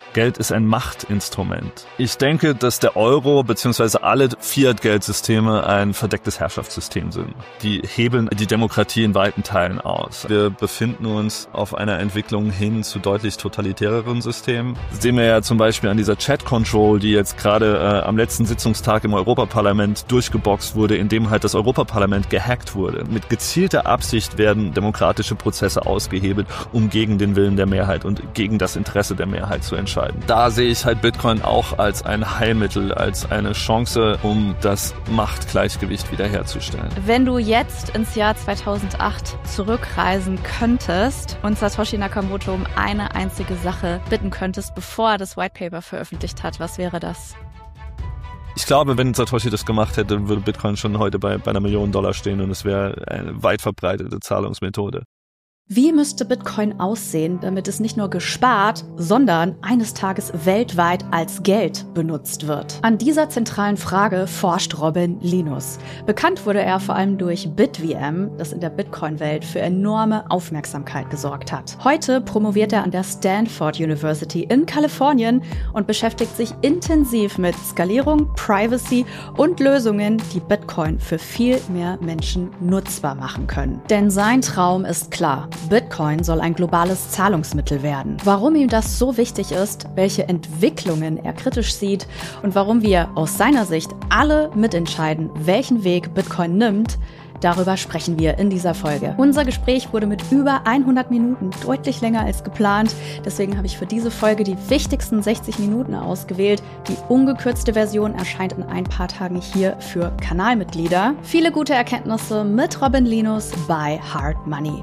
Geld ist ein Machtinstrument. Ich denke, dass der Euro bzw. alle Fiat-Geldsysteme ein verdecktes Herrschaftssystem sind. Die hebeln die Demokratie in weiten Teilen aus. Wir befinden uns auf einer Entwicklung hin zu deutlich totalitäreren Systemen. Das sehen wir ja zum Beispiel an dieser Chat-Control, die jetzt gerade am letzten Sitzungstag im Europaparlament durchgeboxt wurde, indem halt das Europaparlament gehackt wurde. Mit gezielter Absicht werden demokratische Prozesse ausgehebelt, um gegen den Willen der Mehrheit und gegen das Interesse der Mehrheit zu entscheiden. Da sehe ich halt Bitcoin auch als ein Heilmittel, als eine Chance, um das Machtgleichgewicht wiederherzustellen. Wenn du jetzt ins Jahr 2008 zurückreisen könntest und Satoshi Nakamoto um eine einzige Sache bitten könntest, bevor er das White Paper veröffentlicht hat, was wäre das? Ich glaube, wenn Satoshi das gemacht hätte, würde Bitcoin schon heute bei $1 Million stehen und es wäre eine weit verbreitete Zahlungsmethode. Wie müsste Bitcoin aussehen, damit es nicht nur gespart, sondern eines Tages weltweit als Geld benutzt wird? An dieser zentralen Frage forscht Robin Linus. Bekannt wurde er vor allem durch BitVM, das in der Bitcoin-Welt für enorme Aufmerksamkeit gesorgt hat. Heute promoviert er an der Stanford University in Kalifornien und beschäftigt sich intensiv mit Skalierung, Privacy und Lösungen, die Bitcoin für viel mehr Menschen nutzbar machen können. Denn sein Traum ist klar: Bitcoin soll ein globales Zahlungsmittel werden. Warum ihm das so wichtig ist, welche Entwicklungen er kritisch sieht und warum wir aus seiner Sicht alle mitentscheiden, welchen Weg Bitcoin nimmt, darüber sprechen wir in dieser Folge. Unser Gespräch wurde mit über 100 Minuten deutlich länger als geplant. Deswegen habe ich für diese Folge die wichtigsten 60 Minuten ausgewählt. Die ungekürzte Version erscheint in ein paar Tagen hier für Kanalmitglieder. Viele gute Erkenntnisse mit Robin Linus bei Hard Money.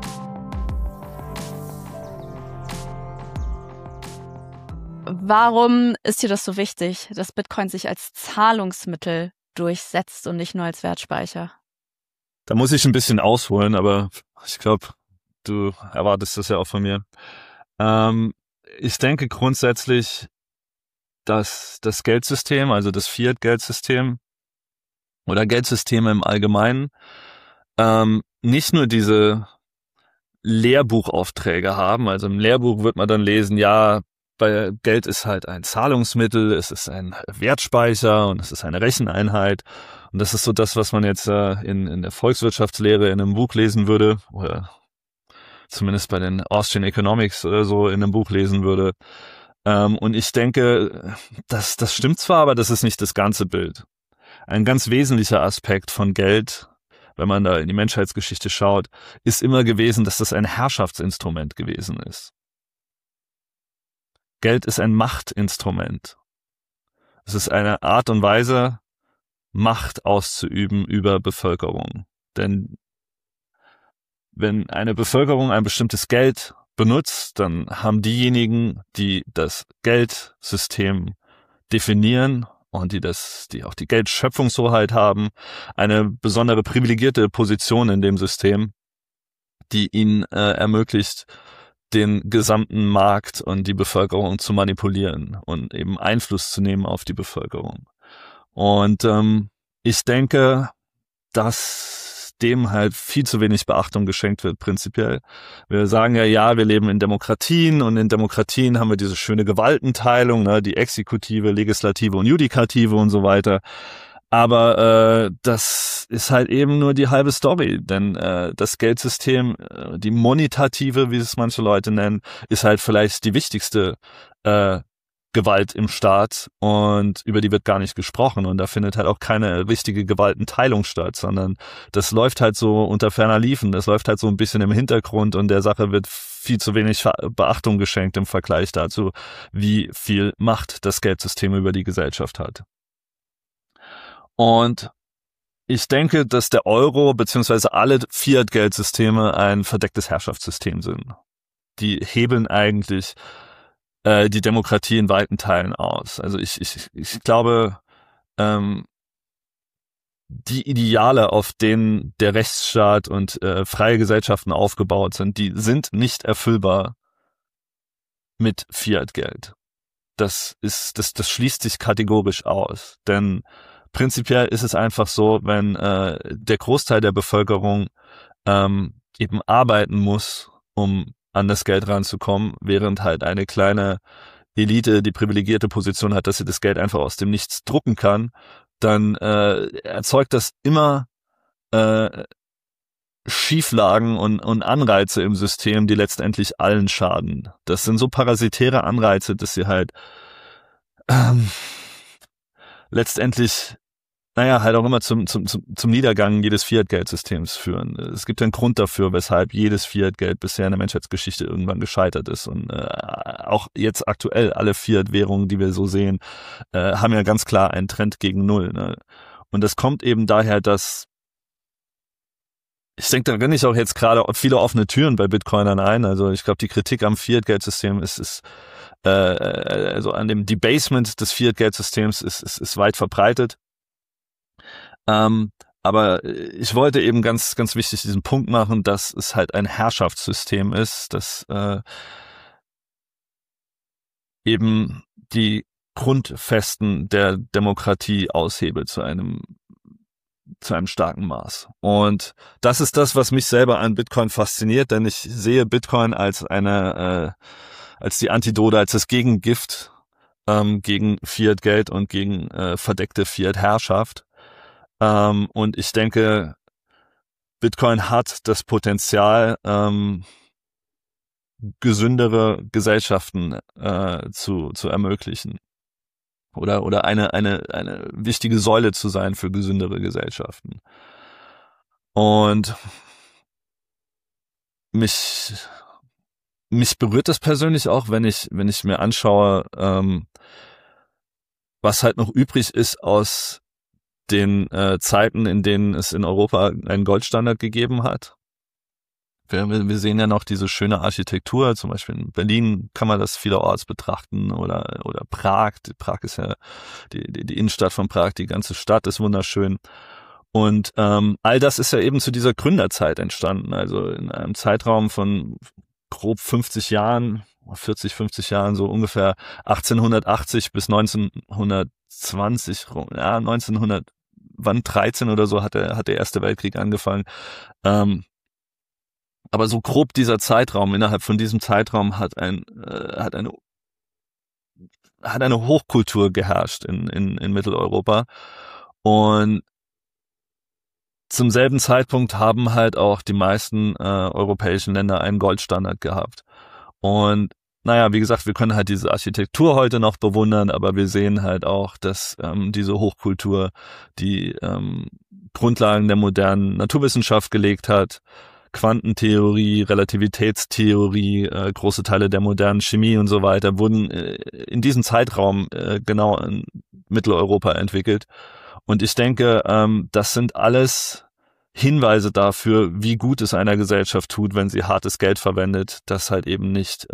Warum ist dir das so wichtig, dass Bitcoin sich als Zahlungsmittel durchsetzt und nicht nur als Wertspeicher? Da muss ich ein bisschen ausholen, aber ich glaube, du erwartest das ja auch von mir. Ich denke grundsätzlich, dass das Geldsystem, also das Fiat-Geldsystem oder Geldsysteme im Allgemeinen, nicht nur diese Lehrbuchaufträge haben. Also im Lehrbuch wird man dann lesen, ja, weil Geld ist halt ein Zahlungsmittel, es ist ein Wertspeicher und es ist eine Recheneinheit. Und das ist so das, was man jetzt in der Volkswirtschaftslehre in einem Buch lesen würde, oder zumindest bei den Austrian Economics oder so in einem Buch lesen würde. Und ich denke, das stimmt zwar, aber das ist nicht das ganze Bild. Ein ganz wesentlicher Aspekt von Geld, wenn man da in die Menschheitsgeschichte schaut, ist immer gewesen, dass das ein Herrschaftsinstrument gewesen ist. Geld ist ein Machtinstrument. Es ist eine Art und Weise, Macht auszuüben über Bevölkerung. Denn wenn eine Bevölkerung ein bestimmtes Geld benutzt, dann haben diejenigen, die das Geldsystem definieren und die auch die Geldschöpfungshoheit haben, eine besondere privilegierte Position in dem System, die ihnen ermöglicht, den gesamten Markt und die Bevölkerung zu manipulieren und eben Einfluss zu nehmen auf die Bevölkerung. Und ich denke, dass dem halt viel zu wenig Beachtung geschenkt wird prinzipiell. Wir sagen ja, wir leben in Demokratien und in Demokratien haben wir diese schöne Gewaltenteilung, ne, die Exekutive, Legislative und Judikative und so weiter. Aber das ist halt eben nur die halbe Story, denn das Geldsystem, die monetative, wie es manche Leute nennen, ist halt vielleicht die wichtigste Gewalt im Staat und über die wird gar nicht gesprochen und da findet halt auch keine richtige Gewaltenteilung statt, sondern das läuft halt so unter ferner Liefen, das läuft halt so ein bisschen im Hintergrund und der Sache wird viel zu wenig Beachtung geschenkt im Vergleich dazu, wie viel Macht das Geldsystem über die Gesellschaft hat. Und ich denke, dass der Euro bzw. alle Fiat-Geldsysteme ein verdecktes Herrschaftssystem sind. Die hebeln eigentlich die Demokratie in weiten Teilen aus. Also ich glaube, die Ideale, auf denen der Rechtsstaat und freie Gesellschaften aufgebaut sind, die sind nicht erfüllbar mit Fiat-Geld. Das schließt sich kategorisch aus, denn prinzipiell ist es einfach so, wenn der Großteil der Bevölkerung eben arbeiten muss, um an das Geld ranzukommen, während halt eine kleine Elite die privilegierte Position hat, dass sie das Geld einfach aus dem Nichts drucken kann, dann erzeugt das immer Schieflagen und Anreize im System, die letztendlich allen schaden. Das sind so parasitäre Anreize, dass sie halt letztendlich halt auch immer zum Niedergang jedes Fiat-Geldsystems führen. Es gibt einen Grund dafür, weshalb jedes Fiat-Geld bisher in der Menschheitsgeschichte irgendwann gescheitert ist. Und auch jetzt aktuell alle Fiat-Währungen, die wir so sehen, haben ja ganz klar einen Trend gegen Null. Ne? Und das kommt eben daher, dass ich denke, da renne ich auch jetzt gerade viele offene Türen bei Bitcoinern ein. Also ich glaube, die Kritik am Fiat-Geldsystem ist also an dem Debasement des Fiat-Geldsystems ist weit verbreitet. Aber ich wollte eben ganz, ganz wichtig diesen Punkt machen, dass es halt ein Herrschaftssystem ist, das eben die Grundfesten der Demokratie aushebelt zu einem starken Maß. Und das ist das, was mich selber an Bitcoin fasziniert, denn ich sehe Bitcoin als als die Antidote, als das Gegengift gegen Fiat-Geld und gegen verdeckte Fiat-Herrschaft. Und ich denke, Bitcoin hat das Potenzial, gesündere Gesellschaften zu ermöglichen. Oder eine wichtige Säule zu sein für gesündere Gesellschaften. Und mich berührt das persönlich auch, wenn ich mir anschaue, was halt noch übrig ist aus den Zeiten, in denen es in Europa einen Goldstandard gegeben hat. Wir sehen ja noch diese schöne Architektur, zum Beispiel in Berlin kann man das vielerorts betrachten oder Prag. Prag ist ja die Innenstadt von Prag, die ganze Stadt ist wunderschön. Und all das ist ja eben zu dieser Gründerzeit entstanden, also in einem Zeitraum von grob 50 Jahren, 40, 50 Jahren, so ungefähr 1880 bis 1920, ja 1913 oder so hat der Erste Weltkrieg angefangen. Aber so grob dieser Zeitraum, innerhalb von diesem Zeitraum hat eine Hochkultur geherrscht in Mitteleuropa. Und zum selben Zeitpunkt haben halt auch die meisten europäischen Länder einen Goldstandard gehabt. Und wie gesagt, wir können halt diese Architektur heute noch bewundern, aber wir sehen halt auch, dass diese Hochkultur die Grundlagen der modernen Naturwissenschaft gelegt hat. Quantentheorie, Relativitätstheorie, große Teile der modernen Chemie und so weiter wurden in diesem Zeitraum genau in Mitteleuropa entwickelt. Und ich denke, das sind alles Hinweise dafür, wie gut es einer Gesellschaft tut, wenn sie hartes Geld verwendet, das halt eben nicht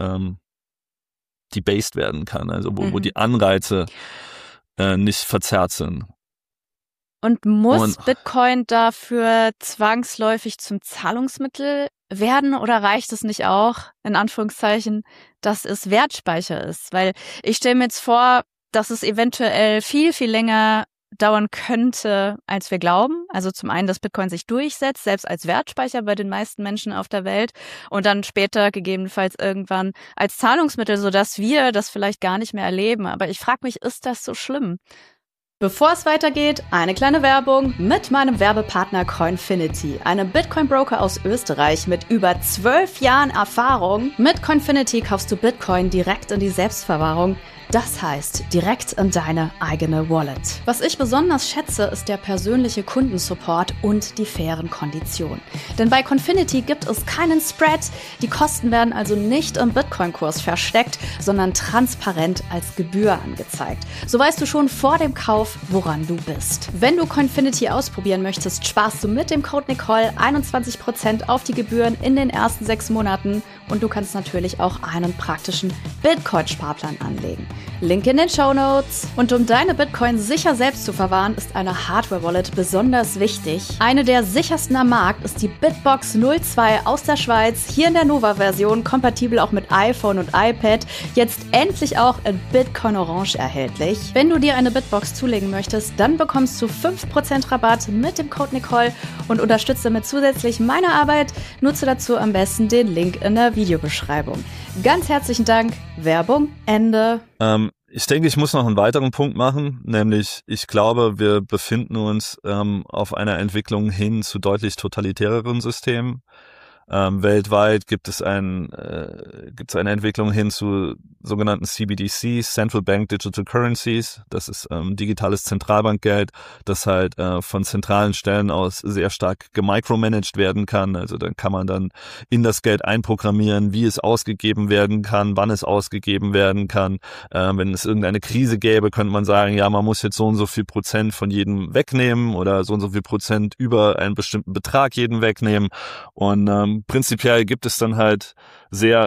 debased werden kann, also wo die Anreize nicht verzerrt sind. Und muss Bitcoin dafür zwangsläufig zum Zahlungsmittel werden oder reicht es nicht auch, in Anführungszeichen, dass es Wertspeicher ist? Weil ich stelle mir jetzt vor, dass es eventuell viel, viel länger dauern könnte, als wir glauben. Also zum einen, dass Bitcoin sich durchsetzt, selbst als Wertspeicher bei den meisten Menschen auf der Welt und dann später gegebenenfalls irgendwann als Zahlungsmittel, sodass wir das vielleicht gar nicht mehr erleben. Aber ich frage mich, ist das so schlimm? Bevor es weitergeht, eine kleine Werbung mit meinem Werbepartner Coinfinity, einem Bitcoin-Broker aus Österreich mit über 12 Jahren Erfahrung. Mit Coinfinity kaufst du Bitcoin direkt in die Selbstverwahrung. Das heißt, direkt in deine eigene Wallet. Was ich besonders schätze, ist der persönliche Kundensupport und die fairen Konditionen. Denn bei Coinfinity gibt es keinen Spread. Die Kosten werden also nicht im Bitcoin-Kurs versteckt, sondern transparent als Gebühr angezeigt. So weißt du schon vor dem Kauf, woran du bist. Wenn du Coinfinity ausprobieren möchtest, sparst du mit dem Code Nicole 21% auf die Gebühren in den ersten 6 Monaten und du kannst natürlich auch einen praktischen Bitcoin-Sparplan anlegen. Link in den Shownotes. Und um deine Bitcoin sicher selbst zu verwahren, ist eine Hardware-Wallet besonders wichtig. Eine der sichersten am Markt ist die Bitbox 02 aus der Schweiz, hier in der Nova-Version, kompatibel auch mit iPhone und iPad, jetzt endlich auch in Bitcoin Orange erhältlich. Wenn du dir eine Bitbox zulegen möchtest, dann bekommst du 5% Rabatt mit dem Code Nicole und unterstütze damit zusätzlich meine Arbeit. Nutze dazu am besten den Link in der Videobeschreibung. Ganz herzlichen Dank. Werbung Ende. Ich denke, ich muss noch einen weiteren Punkt machen, nämlich ich glaube, wir befinden uns auf einer Entwicklung hin zu deutlich totalitäreren Systemen. Weltweit gibt es eine Entwicklung hin zu sogenannten CBDCs, Central Bank Digital Currencies. Das ist digitales Zentralbankgeld, das halt von zentralen Stellen aus sehr stark gemicromanaged werden kann. Also dann kann man dann in das Geld einprogrammieren, wie es ausgegeben werden kann, wann es ausgegeben werden kann. Wenn es irgendeine Krise gäbe, könnte man sagen, ja, man muss jetzt so und so viel Prozent von jedem wegnehmen oder so und so viel Prozent über einen bestimmten Betrag jeden wegnehmen. Und prinzipiell gibt es dann halt sehr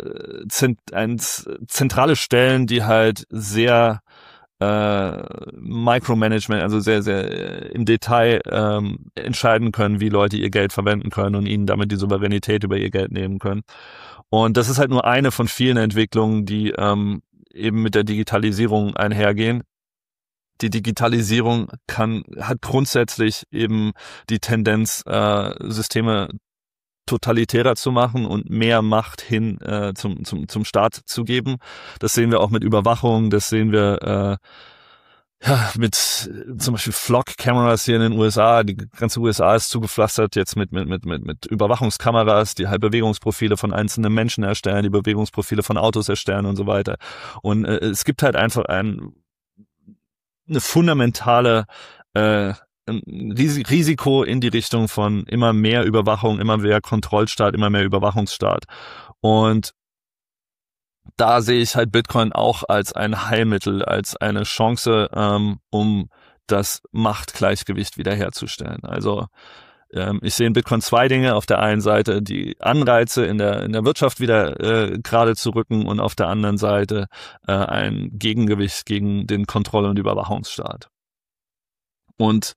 zentrale Stellen, die halt sehr Micromanagement, also sehr, sehr im Detail entscheiden können, wie Leute ihr Geld verwenden können und ihnen damit die Souveränität über ihr Geld nehmen können. Und das ist halt nur eine von vielen Entwicklungen, die eben mit der Digitalisierung einhergehen. Die Digitalisierung hat grundsätzlich eben die Tendenz, Systeme totalitärer zu machen und mehr Macht hin zum Staat zu geben. Das sehen wir auch mit Überwachung, das sehen wir mit zum Beispiel Flock-Cameras hier in den USA. Die ganze USA ist zugepflastert jetzt mit Überwachungskameras, die halt Bewegungsprofile von einzelnen Menschen erstellen, die Bewegungsprofile von Autos erstellen und so weiter. Und es gibt halt einfach eine fundamentale Risiko in die Richtung von immer mehr Überwachung, immer mehr Kontrollstaat, immer mehr Überwachungsstaat. Und da sehe ich halt Bitcoin auch als ein Heilmittel, als eine Chance, um das Machtgleichgewicht wiederherzustellen. Also ich sehe in Bitcoin zwei Dinge. Auf der einen Seite die Anreize in der Wirtschaft wieder gerade zu rücken und auf der anderen Seite ein Gegengewicht gegen den Kontroll- und Überwachungsstaat. Und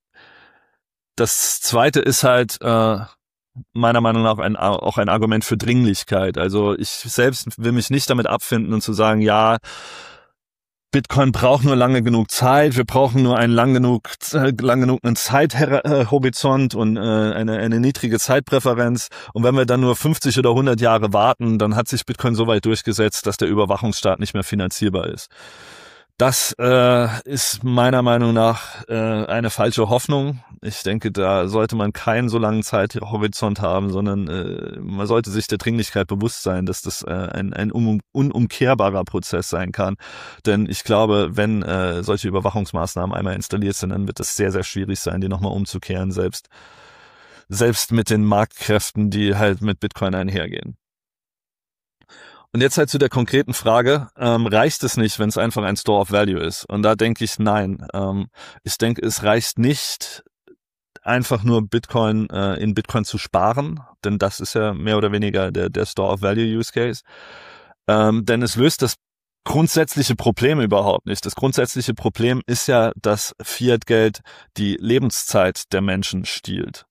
das Zweite ist halt meiner Meinung nach auch ein Argument für Dringlichkeit. Also ich selbst will mich nicht damit abfinden und zu sagen, ja, Bitcoin braucht nur lange genug Zeit, wir brauchen nur einen lang genug einen Zeithorizont und eine niedrige Zeitpräferenz. Und wenn wir dann nur 50 oder 100 Jahre warten, dann hat sich Bitcoin so weit durchgesetzt, dass der Überwachungsstaat nicht mehr finanzierbar ist. Das ist meiner Meinung nach eine falsche Hoffnung. Ich denke, da sollte man keinen so langen Zeithorizont haben, sondern man sollte sich der Dringlichkeit bewusst sein, dass das ein unumkehrbarer Prozess sein kann. Denn ich glaube, wenn solche Überwachungsmaßnahmen einmal installiert sind, dann wird es sehr, sehr schwierig sein, die nochmal umzukehren, selbst mit den Marktkräften, die halt mit Bitcoin einhergehen. Und jetzt halt zu der konkreten Frage, reicht es nicht, wenn es einfach ein Store of Value ist? Und da denke ich, nein. Ich denke, es reicht nicht, einfach nur Bitcoin in Bitcoin zu sparen, denn das ist ja mehr oder weniger der Store of Value Use Case. Denn es löst das grundsätzliche Problem überhaupt nicht. Das grundsätzliche Problem ist ja, dass Fiat-Geld die Lebenszeit der Menschen stiehlt.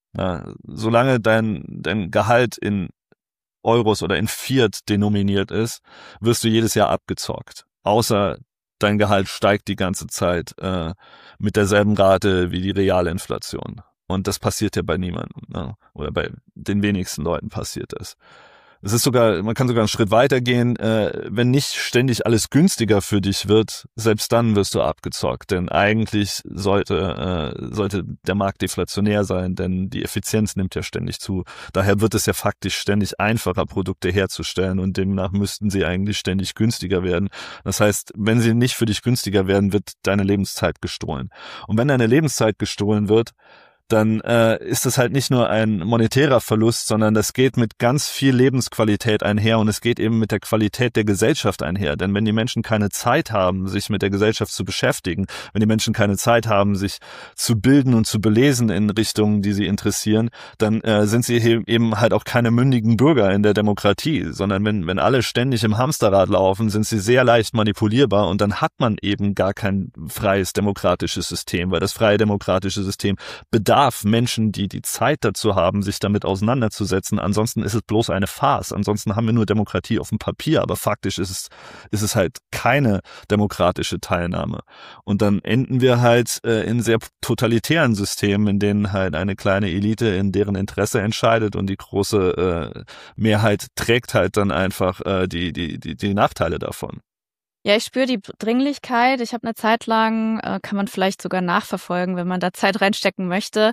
Solange dein Gehalt in Euros oder in Fiat denominiert ist, wirst du jedes Jahr abgezockt. Außer dein Gehalt steigt die ganze Zeit mit derselben Rate wie die reale Inflation. Und das passiert ja bei niemandem, ne? Oder bei den wenigsten Leuten passiert das. Es ist man kann sogar einen Schritt weiter gehen, wenn nicht ständig alles günstiger für dich wird, selbst dann wirst du abgezockt, denn eigentlich sollte der Markt deflationär sein, denn die Effizienz nimmt ja ständig zu. Daher wird es ja faktisch ständig einfacher, Produkte herzustellen und demnach müssten sie eigentlich ständig günstiger werden. Das heißt, wenn sie nicht für dich günstiger werden, wird deine Lebenszeit gestohlen. Und wenn deine Lebenszeit gestohlen wird, dann ist es halt nicht nur ein monetärer Verlust, sondern das geht mit ganz viel Lebensqualität einher und es geht eben mit der Qualität der Gesellschaft einher. Denn wenn die Menschen keine Zeit haben, sich mit der Gesellschaft zu beschäftigen, wenn die Menschen keine Zeit haben, sich zu bilden und zu belesen in Richtungen, die sie interessieren, dann sind sie eben halt auch keine mündigen Bürger in der Demokratie, sondern wenn alle ständig im Hamsterrad laufen, sind sie sehr leicht manipulierbar und dann hat man eben gar kein freies demokratisches System, weil das freie demokratische System bedarf Menschen, die die Zeit dazu haben, sich damit auseinanderzusetzen. Ansonsten ist es bloß eine Farce. Ansonsten haben wir nur Demokratie auf dem Papier, aber faktisch ist es halt keine demokratische Teilnahme. Und dann enden wir halt in sehr totalitären Systemen, in denen halt eine kleine Elite in deren Interesse entscheidet und die große Mehrheit trägt halt dann einfach die Nachteile davon. Ja, ich spüre die Dringlichkeit. Ich habe eine Zeit lang, kann man vielleicht sogar nachverfolgen, wenn man da Zeit reinstecken möchte,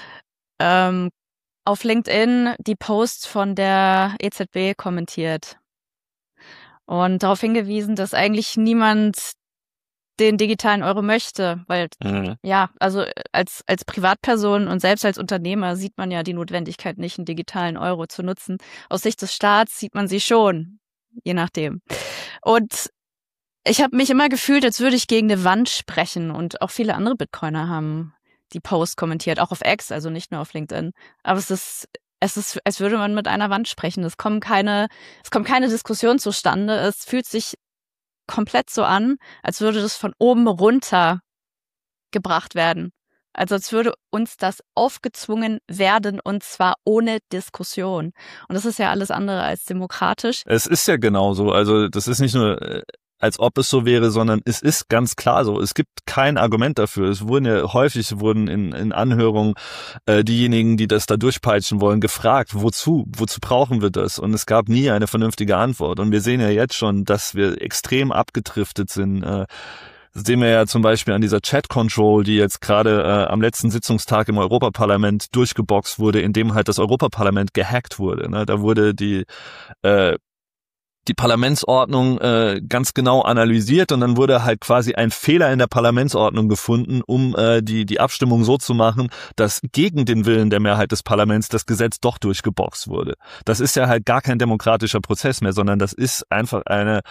auf LinkedIn die Posts von der EZB kommentiert und darauf hingewiesen, dass eigentlich niemand den digitalen Euro möchte, weil ja, also als Privatperson und selbst als Unternehmer sieht man ja die Notwendigkeit nicht, einen digitalen Euro zu nutzen. Aus Sicht des Staats sieht man sie schon, je nachdem. Und ich habe mich immer gefühlt, als würde ich gegen eine Wand sprechen, und auch viele andere Bitcoiner haben die Post kommentiert, auch auf X, also nicht nur auf LinkedIn. Aber es ist, als würde man mit einer Wand sprechen. Es kommt keine Diskussion zustande. Es fühlt sich komplett so an, als würde das von oben runter gebracht werden. Also als würde uns das aufgezwungen werden, und zwar ohne Diskussion. Und das ist ja alles andere als demokratisch. Es ist ja genauso. Also das ist nicht nur, als ob es so wäre, sondern es ist ganz klar so. Es gibt kein Argument dafür. Es wurden ja häufig in Anhörungen diejenigen, die das da durchpeitschen wollen, gefragt, wozu brauchen wir das? Und es gab nie eine vernünftige Antwort. Und wir sehen ja jetzt schon, dass wir extrem abgedriftet sind. Das sehen wir ja zum Beispiel an dieser Chat-Control, die jetzt gerade am letzten Sitzungstag im Europaparlament durchgeboxt wurde, in dem halt das Europaparlament gehackt wurde. Ne? Da wurde die Parlamentsordnung ganz genau analysiert, und dann wurde halt quasi ein Fehler in der Parlamentsordnung gefunden, um die Abstimmung so zu machen, dass gegen den Willen der Mehrheit des Parlaments das Gesetz doch durchgeboxt wurde. Das ist ja halt gar kein demokratischer Prozess mehr, sondern das ist einfach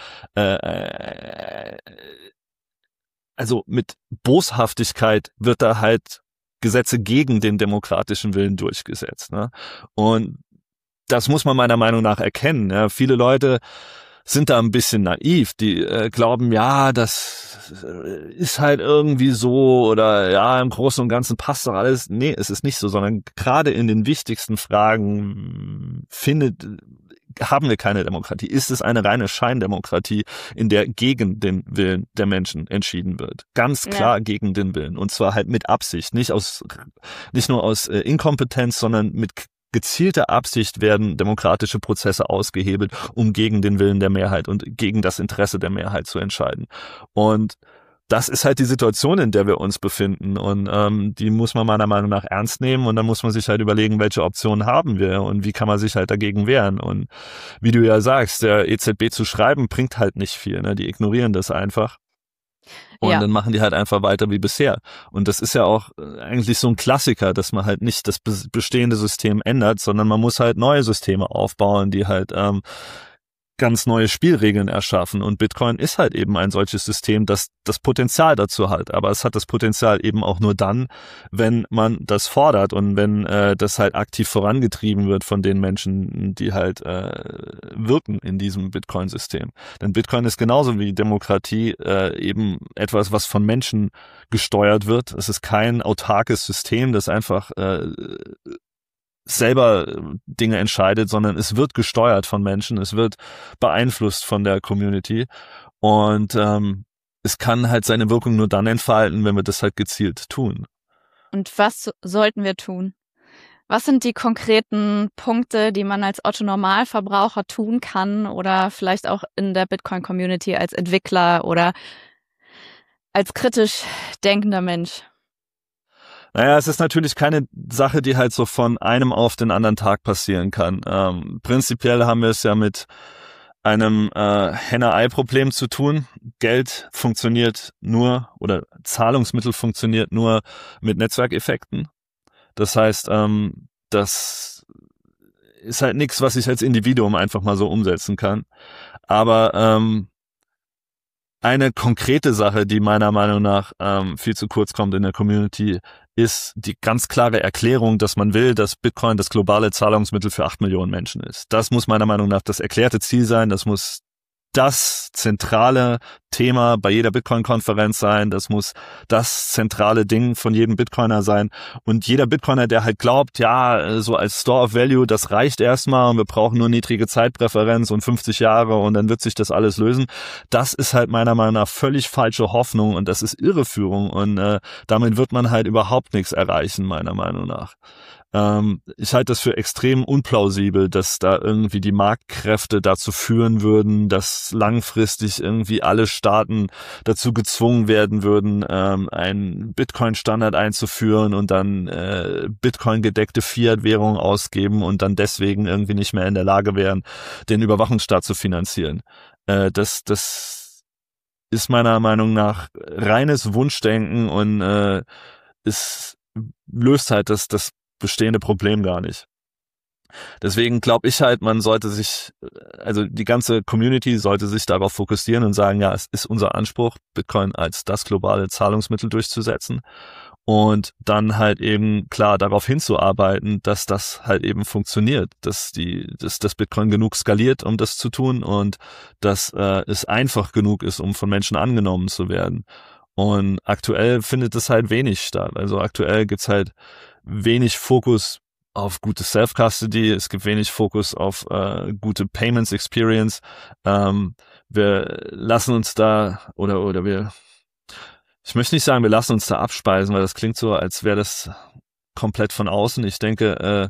also mit Boshaftigkeit wird da halt Gesetze gegen den demokratischen Willen durchgesetzt. Ne? Und das muss man meiner Meinung nach erkennen. Ja. Viele Leute sind da ein bisschen naiv. Die glauben, ja, das ist halt irgendwie so, oder ja, im Großen und Ganzen passt doch alles. Nee, es ist nicht so, sondern gerade in den wichtigsten Fragen haben wir keine Demokratie. Ist es eine reine Scheindemokratie, in der gegen den Willen der Menschen entschieden wird? Ganz klar gegen den Willen. Und zwar halt mit Absicht. Nicht nur aus Inkompetenz, sondern mit gezielter Absicht werden demokratische Prozesse ausgehebelt, um gegen den Willen der Mehrheit und gegen das Interesse der Mehrheit zu entscheiden. Und das ist halt die Situation, in der wir uns befinden, und die muss man meiner Meinung nach ernst nehmen, und dann muss man sich halt überlegen, welche Optionen haben wir und wie kann man sich halt dagegen wehren. Und wie du ja sagst, der EZB zu schreiben bringt halt nicht viel, ne? Die ignorieren das einfach. Und dann machen die halt einfach weiter wie bisher. Und das ist ja auch eigentlich so ein Klassiker, dass man halt nicht das bestehende System ändert, sondern man muss halt neue Systeme aufbauen, die halt ganz neue Spielregeln erschaffen. Und Bitcoin ist halt eben ein solches System, das das Potenzial dazu hat. Aber es hat das Potenzial eben auch nur dann, wenn man das fordert und wenn das halt aktiv vorangetrieben wird von den Menschen, die halt wirken in diesem Bitcoin-System. Denn Bitcoin ist genauso wie Demokratie eben etwas, was von Menschen gesteuert wird. Es ist kein autarkes System, das einfach selber Dinge entscheidet, sondern es wird gesteuert von Menschen, es wird beeinflusst von der Community, und es kann halt seine Wirkung nur dann entfalten, wenn wir das halt gezielt tun. Und was sollten wir tun? Was sind die konkreten Punkte, die man als Otto-Normalverbraucher tun kann, oder vielleicht auch in der Bitcoin-Community als Entwickler oder als kritisch denkender Mensch? Naja, es ist natürlich keine Sache, die halt so von einem auf den anderen Tag passieren kann. Prinzipiell haben wir es ja mit einem Henne-Ei-Problem zu tun. Geld funktioniert nur, oder Zahlungsmittel funktioniert nur mit Netzwerkeffekten. Das heißt, das ist halt nichts, was ich als Individuum einfach mal so umsetzen kann. Aber eine konkrete Sache, die meiner Meinung nach viel zu kurz kommt in der Community, ist die ganz klare Erklärung, dass man will, dass Bitcoin das globale Zahlungsmittel für 8 Millionen Menschen ist. Das muss meiner Meinung nach das erklärte Ziel sein. Das muss das zentrale Thema bei jeder Bitcoin-Konferenz sein. Das muss das zentrale Ding von jedem Bitcoiner sein. Und jeder Bitcoiner, der halt glaubt, ja, so als Store of Value, das reicht erstmal und wir brauchen nur niedrige Zeitpräferenz und 50 Jahre und dann wird sich das alles lösen. Das ist halt meiner Meinung nach völlig falsche Hoffnung, und das ist Irreführung, und damit wird man halt überhaupt nichts erreichen, meiner Meinung nach. Ich halte das für extrem unplausibel, dass da irgendwie die Marktkräfte dazu führen würden, dass langfristig irgendwie alle Staaten dazu gezwungen werden würden, einen Bitcoin-Standard einzuführen und dann Bitcoin-gedeckte Fiat-Währung ausgeben und dann deswegen irgendwie nicht mehr in der Lage wären, den Überwachungsstaat zu finanzieren. Das ist meiner Meinung nach reines Wunschdenken und es löst halt das bestehende Problem gar nicht. Deswegen glaube ich halt, also die ganze Community sollte sich darauf fokussieren und sagen, ja, es ist unser Anspruch, Bitcoin als das globale Zahlungsmittel durchzusetzen und dann halt eben klar darauf hinzuarbeiten, dass das halt eben funktioniert, dass Bitcoin genug skaliert, um das zu tun und dass es einfach genug ist, um von Menschen angenommen zu werden. Und aktuell findet es halt wenig statt. Also aktuell gibt's halt wenig Fokus auf gute Self-Custody, es gibt wenig Fokus auf gute Payments Experience. Wir lassen uns da ich möchte nicht sagen, wir lassen uns da abspeisen, weil das klingt so, als wäre das komplett von außen. Ich denke,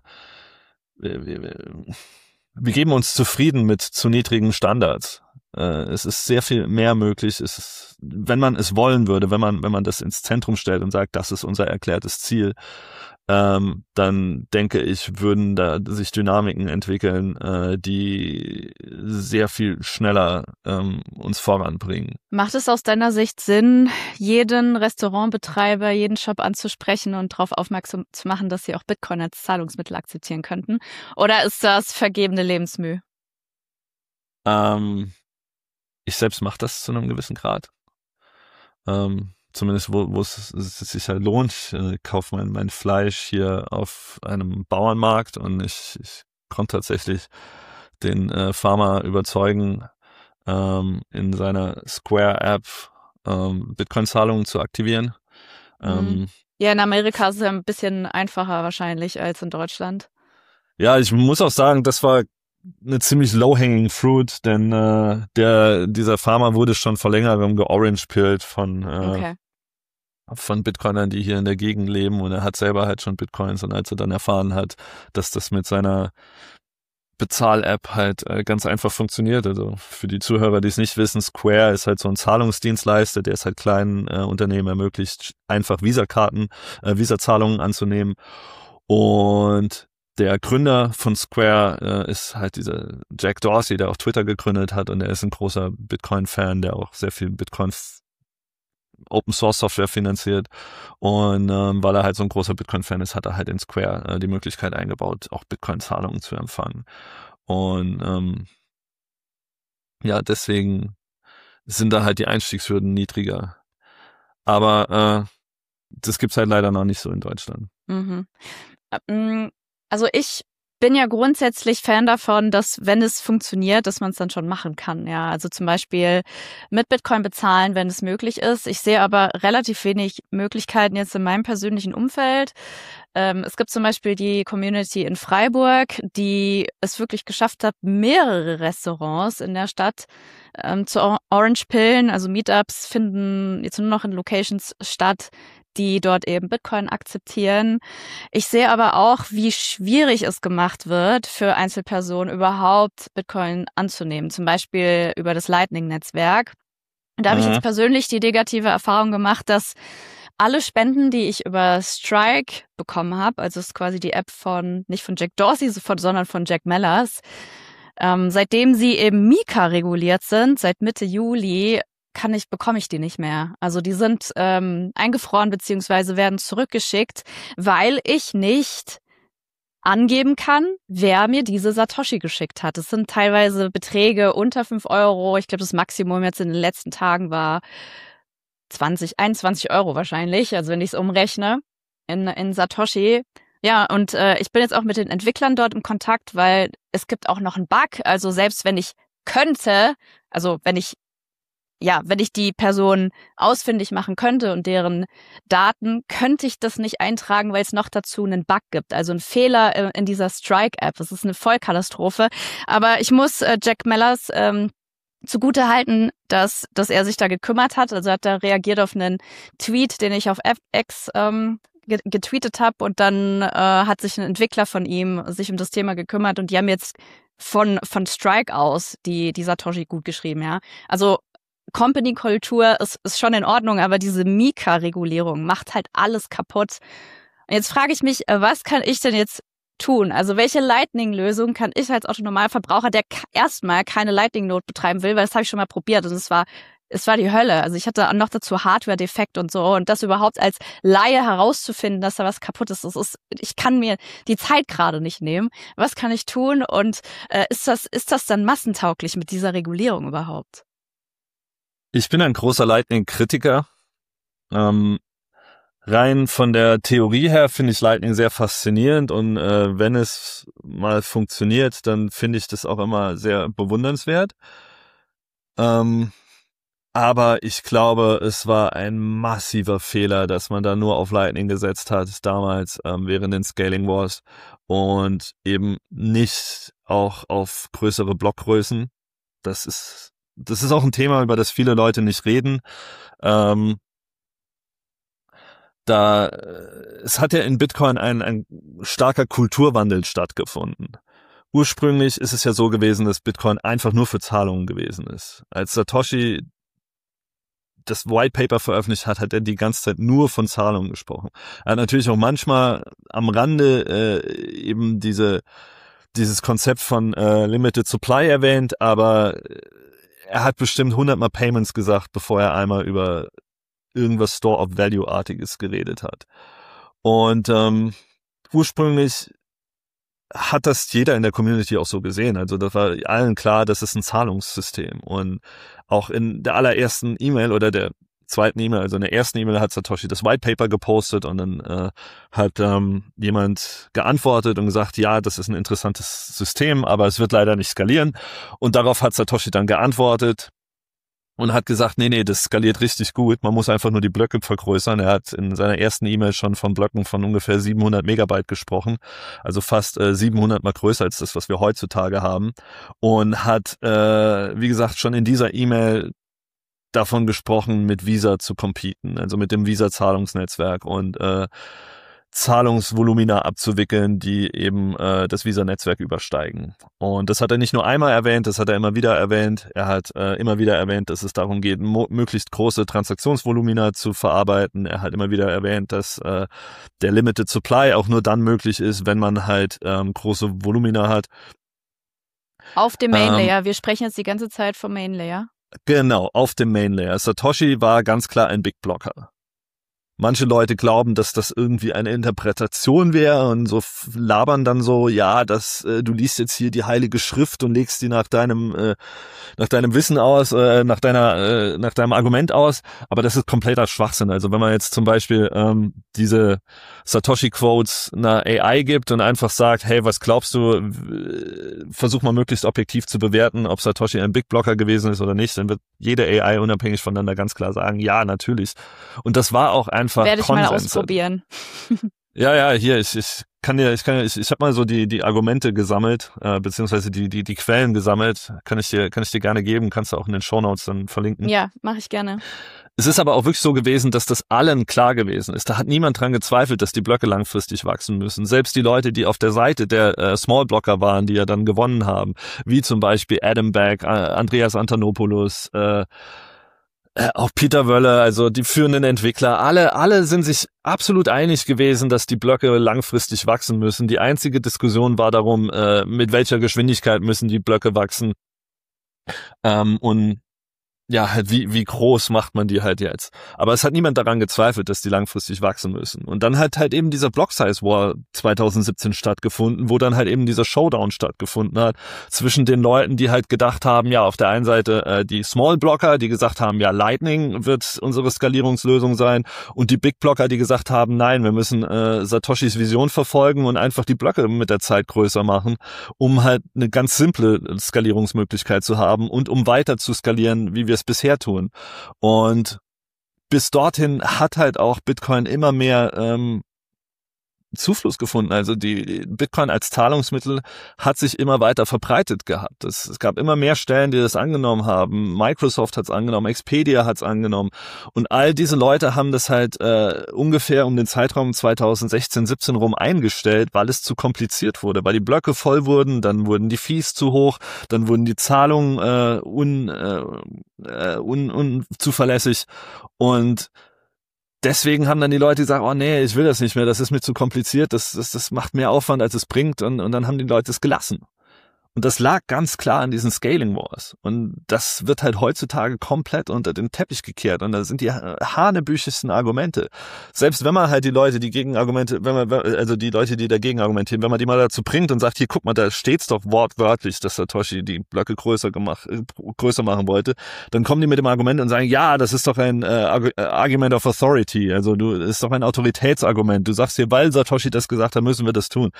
wir geben uns zufrieden mit zu niedrigen Standards. Es ist sehr viel mehr möglich. Wenn man es wollen würde, wenn man das ins Zentrum stellt und sagt, das ist unser erklärtes Ziel, dann denke ich, würden da sich Dynamiken entwickeln, die sehr viel schneller uns voranbringen. Macht es aus deiner Sicht Sinn, jeden Restaurantbetreiber, jeden Shop anzusprechen und darauf aufmerksam zu machen, dass sie auch Bitcoin als Zahlungsmittel akzeptieren könnten? Oder ist das vergebene Lebensmüh? Ich selbst mache das zu einem gewissen Grad. Zumindest wo es sich halt lohnt. Ich kaufe mein Fleisch hier auf einem Bauernmarkt und ich konnte tatsächlich den Farmer überzeugen, in seiner Square-App Bitcoin-Zahlungen zu aktivieren. Ja, in Amerika ist es ja ein bisschen einfacher wahrscheinlich als in Deutschland. Ja, ich muss auch sagen, das war eine ziemlich low-hanging fruit, denn dieser Farmer wurde schon vor längerem georange-pillt von Bitcoinern, die hier in der Gegend leben, und er hat selber halt schon Bitcoins, und als er dann erfahren hat, dass das mit seiner Bezahl-App halt ganz einfach funktioniert. Also für die Zuhörer, die es nicht wissen, Square ist halt so ein Zahlungsdienstleister, der es halt kleinen Unternehmen ermöglicht, einfach Visa-Zahlungen anzunehmen. Und der Gründer von Square ist halt dieser Jack Dorsey, der auch Twitter gegründet hat, und er ist ein großer Bitcoin-Fan, der auch sehr viel Bitcoin Open Source Software finanziert, und weil er halt so ein großer Bitcoin-Fan ist, hat er halt in Square die Möglichkeit eingebaut, auch Bitcoin-Zahlungen zu empfangen. Und ja, deswegen sind da halt die Einstiegshürden niedriger. Aber das gibt's halt leider noch nicht so in Deutschland. Mhm. Also ich bin ja grundsätzlich Fan davon, dass, wenn es funktioniert, dass man es dann schon machen kann. Ja, also zum Beispiel mit Bitcoin bezahlen, wenn es möglich ist. Ich sehe aber relativ wenig Möglichkeiten jetzt in meinem persönlichen Umfeld. Es gibt zum Beispiel die Community in Freiburg, die es wirklich geschafft hat, mehrere Restaurants in der Stadt zu Orange-Pillen, also Meetups finden jetzt nur noch in Locations statt, die dort eben Bitcoin akzeptieren. Ich sehe aber auch, wie schwierig es gemacht wird, für Einzelpersonen überhaupt Bitcoin anzunehmen, zum Beispiel über das Lightning-Netzwerk. Und da habe ich jetzt persönlich die negative Erfahrung gemacht, dass alle Spenden, die ich über Strike bekommen habe, also es ist quasi die App nicht von Jack Dorsey, sondern von Jack Mallers, seitdem sie eben Mika reguliert sind, seit Mitte Juli, bekomme ich die nicht mehr. Also die sind eingefroren beziehungsweise werden zurückgeschickt, weil ich nicht angeben kann, wer mir diese Satoshi geschickt hat. Es sind teilweise Beträge unter 5 Euro. Ich glaube, das Maximum jetzt in den letzten Tagen war 21 Euro wahrscheinlich, also wenn ich es umrechne in Satoshi. Ja, und ich bin jetzt auch mit den Entwicklern dort im Kontakt, weil es gibt auch noch einen Bug. Also selbst wenn ich könnte, also wenn ich die Person ausfindig machen könnte und deren Daten, könnte ich das nicht eintragen, weil es noch dazu einen Bug gibt. Also ein Fehler in dieser Strike-App. Das ist eine Vollkatastrophe. Aber ich muss Jack Mallers zugute halten, dass er sich da gekümmert hat. Also hat er reagiert auf einen Tweet, den ich auf X getweetet habe, und dann hat sich ein Entwickler von ihm sich um das Thema gekümmert, und die haben jetzt von Strike aus die Satoshi gut geschrieben, ja. Also Company-Kultur ist schon in Ordnung, aber diese Mika-Regulierung macht halt alles kaputt. Und jetzt frage ich mich, was kann ich denn jetzt tun? Also welche Lightning-Lösung kann ich als Autonormalverbraucher, der erstmal keine Lightning-Node betreiben will, weil das habe ich schon mal probiert und es war die Hölle. Also ich hatte noch dazu Hardware-Defekt und so. Und das überhaupt als Laie herauszufinden, dass da was kaputt ist, ich kann mir die Zeit gerade nicht nehmen. Was kann ich tun? Und ist das dann massentauglich mit dieser Regulierung überhaupt? Ich bin ein großer Lightning-Kritiker. Rein von der Theorie her finde ich Lightning sehr faszinierend und wenn es mal funktioniert, dann finde ich das auch immer sehr bewundernswert. Aber ich glaube, es war ein massiver Fehler, dass man da nur auf Lightning gesetzt hat, damals während den Scaling Wars und eben nicht auch auf größere Blockgrößen. Das ist auch ein Thema, über das viele Leute nicht reden. Es hat ja in Bitcoin ein starker Kulturwandel stattgefunden. Ursprünglich ist es ja so gewesen, dass Bitcoin einfach nur für Zahlungen gewesen ist. Als Satoshi das White Paper veröffentlicht hat, hat er die ganze Zeit nur von Zahlungen gesprochen. Er hat natürlich auch manchmal am Rande eben dieses Konzept von Limited Supply erwähnt, aber er hat bestimmt 100-mal Payments gesagt, bevor er einmal über irgendwas Store of Value-artiges geredet hat. Und ursprünglich hat das jeder in der Community auch so gesehen. Also das war allen klar, das ist ein Zahlungssystem. Und auch in der allerersten E-Mail oder der zweiten E-Mail, also in der ersten E-Mail hat Satoshi das White Paper gepostet und dann hat jemand geantwortet und gesagt, ja, das ist ein interessantes System, aber es wird leider nicht skalieren. Und darauf hat Satoshi dann geantwortet und hat gesagt, nee, das skaliert richtig gut. Man muss einfach nur die Blöcke vergrößern. Er hat in seiner ersten E-Mail schon von Blöcken von ungefähr 700 Megabyte gesprochen. Also fast 700 mal größer als das, was wir heutzutage haben. Und hat, wie gesagt, schon in dieser E-Mail davon gesprochen, mit Visa zu competen. Also mit dem Visa-Zahlungsnetzwerk und Zahlungsvolumina abzuwickeln, die eben das Visa-Netzwerk übersteigen. Und das hat er nicht nur einmal erwähnt, das hat er immer wieder erwähnt. Er hat immer wieder erwähnt, dass es darum geht, möglichst große Transaktionsvolumina zu verarbeiten. Er hat immer wieder erwähnt, dass der Limited Supply auch nur dann möglich ist, wenn man halt große Volumina hat. Auf dem Main Layer. Wir sprechen jetzt die ganze Zeit vom Main Layer. Genau, auf dem Main Layer. Satoshi war ganz klar ein Big Blocker. Manche Leute glauben, dass das irgendwie eine Interpretation wäre und so labern dann so, ja, du liest jetzt hier die Heilige Schrift und legst die nach deinem Wissen aus, nach deinem Argument aus, aber das ist kompletter Schwachsinn. Also wenn man jetzt zum Beispiel diese Satoshi-Quotes einer AI gibt und einfach sagt, hey, was glaubst du, versuch mal möglichst objektiv zu bewerten, ob Satoshi ein Big Blocker gewesen ist oder nicht, dann wird jede AI unabhängig voneinander ganz klar sagen, ja, natürlich. Und das war auch einfach werde ich mal ausprobieren. Ja, hier, ich habe mal so die Argumente gesammelt, beziehungsweise die Quellen gesammelt, kann ich dir gerne geben, kannst du auch in den Shownotes dann verlinken. Ja, mache ich gerne. Es ist aber auch wirklich so gewesen, dass das allen klar gewesen ist. Da hat niemand dran gezweifelt, dass die Blöcke langfristig wachsen müssen. Selbst die Leute, die auf der Seite der Small Blocker waren, die ja dann gewonnen haben, wie zum Beispiel Adam Back, Andreas Antonopoulos, auch Peter Wölle, also die führenden Entwickler, alle sind sich absolut einig gewesen, dass die Blöcke langfristig wachsen müssen. Die einzige Diskussion war darum, mit welcher Geschwindigkeit müssen die Blöcke wachsen. Und ja, halt wie groß macht man die halt jetzt? Aber es hat niemand daran gezweifelt, dass die langfristig wachsen müssen. Und dann hat halt eben dieser Block-Size War 2017 stattgefunden, wo dann halt eben dieser Showdown stattgefunden hat zwischen den Leuten, die halt gedacht haben, ja, auf der einen Seite die Small Blocker, die gesagt haben, ja, Lightning wird unsere Skalierungslösung sein, und die Big Blocker, die gesagt haben, nein, wir müssen Satoshis Vision verfolgen und einfach die Blöcke mit der Zeit größer machen, um halt eine ganz simple Skalierungsmöglichkeit zu haben und um weiter zu skalieren, wie wir es bisher tun. Und bis dorthin hat halt auch Bitcoin immer mehr Zufluss gefunden. Also die Bitcoin als Zahlungsmittel hat sich immer weiter verbreitet gehabt. Es gab immer mehr Stellen, die das angenommen haben. Microsoft hat es angenommen, Expedia hat es angenommen. Und all diese Leute haben das halt ungefähr um den Zeitraum 2016, 17 rum eingestellt, weil es zu kompliziert wurde, weil die Blöcke voll wurden, dann wurden die Fees zu hoch, dann wurden die Zahlungen unzuverlässig und deswegen haben dann die Leute gesagt, oh nee, ich will das nicht mehr, das ist mir zu kompliziert, das macht mehr Aufwand, als es bringt und dann haben die Leute es gelassen. Und das lag ganz klar an diesen Scaling Wars. Und das wird halt heutzutage komplett unter den Teppich gekehrt. Und da sind die hanebüchigsten Argumente. Selbst wenn man halt die Leute, die die Leute, die dagegen argumentieren, wenn man die mal dazu bringt und sagt, hier, guck mal, da steht's doch wortwörtlich, dass Satoshi die Blöcke größer machen wollte, dann kommen die mit dem Argument und sagen, ja, das ist doch ein Argument of Authority. Also das ist doch ein Autoritätsargument. Du sagst hier, weil Satoshi das gesagt hat, müssen wir das tun.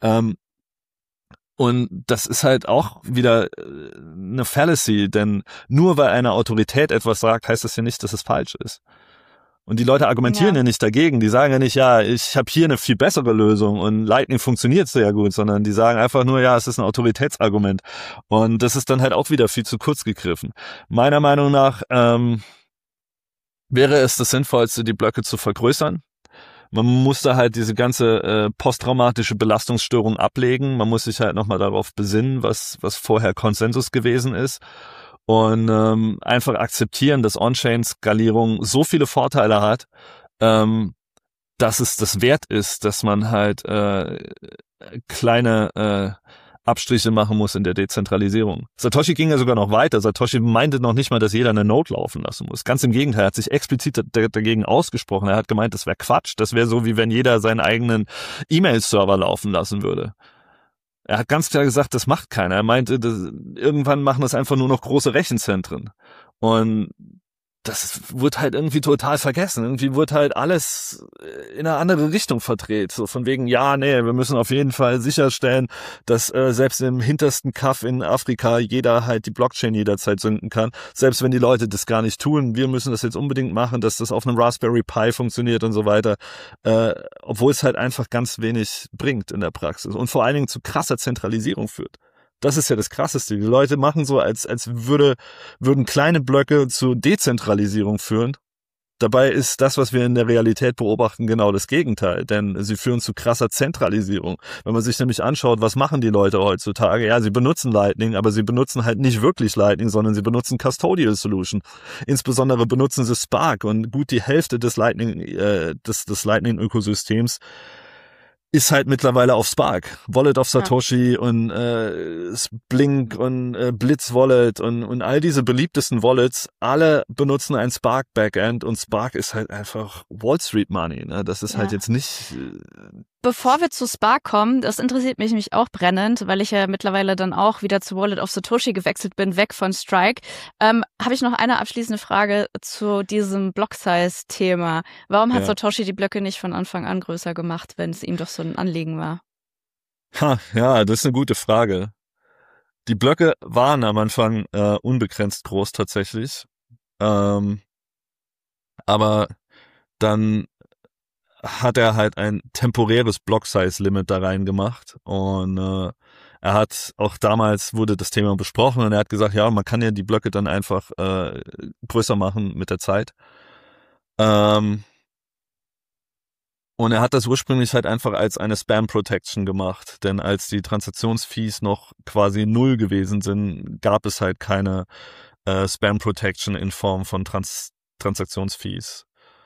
Und das ist halt auch wieder eine Fallacy, denn nur weil eine Autorität etwas sagt, heißt das ja nicht, dass es falsch ist. Und die Leute argumentieren ja nicht dagegen. Die sagen ja nicht, ja, ich habe hier eine viel bessere Lösung und Lightning funktioniert sehr gut, sondern die sagen einfach nur, ja, es ist ein Autoritätsargument. Und das ist dann halt auch wieder viel zu kurz gegriffen. Meiner Meinung nach wäre es das Sinnvollste, die Blöcke zu vergrößern. Man muss da halt diese ganze posttraumatische Belastungsstörung ablegen. Man muss sich halt nochmal darauf besinnen, was vorher Konsensus gewesen ist. Und einfach akzeptieren, dass On-Chain-Skalierung so viele Vorteile hat, dass es das wert ist, dass man halt kleine Abstriche machen muss in der Dezentralisierung. Satoshi ging ja sogar noch weiter. Satoshi meinte noch nicht mal, dass jeder eine Node laufen lassen muss. Ganz im Gegenteil, er hat sich explizit dagegen ausgesprochen. Er hat gemeint, das wäre Quatsch. Das wäre so, wie wenn jeder seinen eigenen E-Mail-Server laufen lassen würde. Er hat ganz klar gesagt, das macht keiner. Er meinte, irgendwann machen das einfach nur noch große Rechenzentren. Und das wird halt irgendwie total vergessen. Irgendwie wird halt alles in eine andere Richtung verdreht. So von wegen, ja, nee, wir müssen auf jeden Fall sicherstellen, dass selbst im hintersten Kaff in Afrika jeder halt die Blockchain jederzeit synken kann. Selbst wenn die Leute das gar nicht tun. Wir müssen das jetzt unbedingt machen, dass das auf einem Raspberry Pi funktioniert und so weiter. Obwohl es halt einfach ganz wenig bringt in der Praxis. Und vor allen Dingen zu krasser Zentralisierung führt. Das ist ja das Krasseste. Die Leute machen so, als würden kleine Blöcke zur Dezentralisierung führen. Dabei ist das, was wir in der Realität beobachten, genau das Gegenteil. Denn sie führen zu krasser Zentralisierung. Wenn man sich nämlich anschaut, was machen die Leute heutzutage? Ja, sie benutzen Lightning, aber sie benutzen halt nicht wirklich Lightning, sondern sie benutzen Custodial Solution. Insbesondere benutzen sie Spark und gut die Hälfte des Lightning-Ökosystems ist halt mittlerweile auf Spark. Wallet of Satoshi und Blink und Blitz Wallet und all diese beliebtesten Wallets, alle benutzen ein Spark Backend und Spark ist halt einfach Wall Street Money. Ne? Das ist halt jetzt nicht... Bevor wir zu Spark kommen, das interessiert mich nämlich auch brennend, weil ich ja mittlerweile dann auch wieder zu Wallet of Satoshi gewechselt bin, weg von Strike. Habe ich noch eine abschließende Frage zu diesem Block-Size-Thema. Warum hat Satoshi die Blöcke nicht von Anfang an größer gemacht, wenn es ihm doch so ein Anliegen war? Ja, das ist eine gute Frage. Die Blöcke waren am Anfang unbegrenzt groß tatsächlich. Aber dann hat er halt ein temporäres Block-Size-Limit da reingemacht und er hat auch damals wurde das Thema besprochen und er hat gesagt, ja, man kann ja die Blöcke dann einfach größer machen mit der Zeit. Und er hat das ursprünglich halt einfach als eine Spam-Protection gemacht, denn als die Transaktionsfees noch quasi 0 gewesen sind, gab es halt keine Spam-Protection in Form von Transaktionsfees.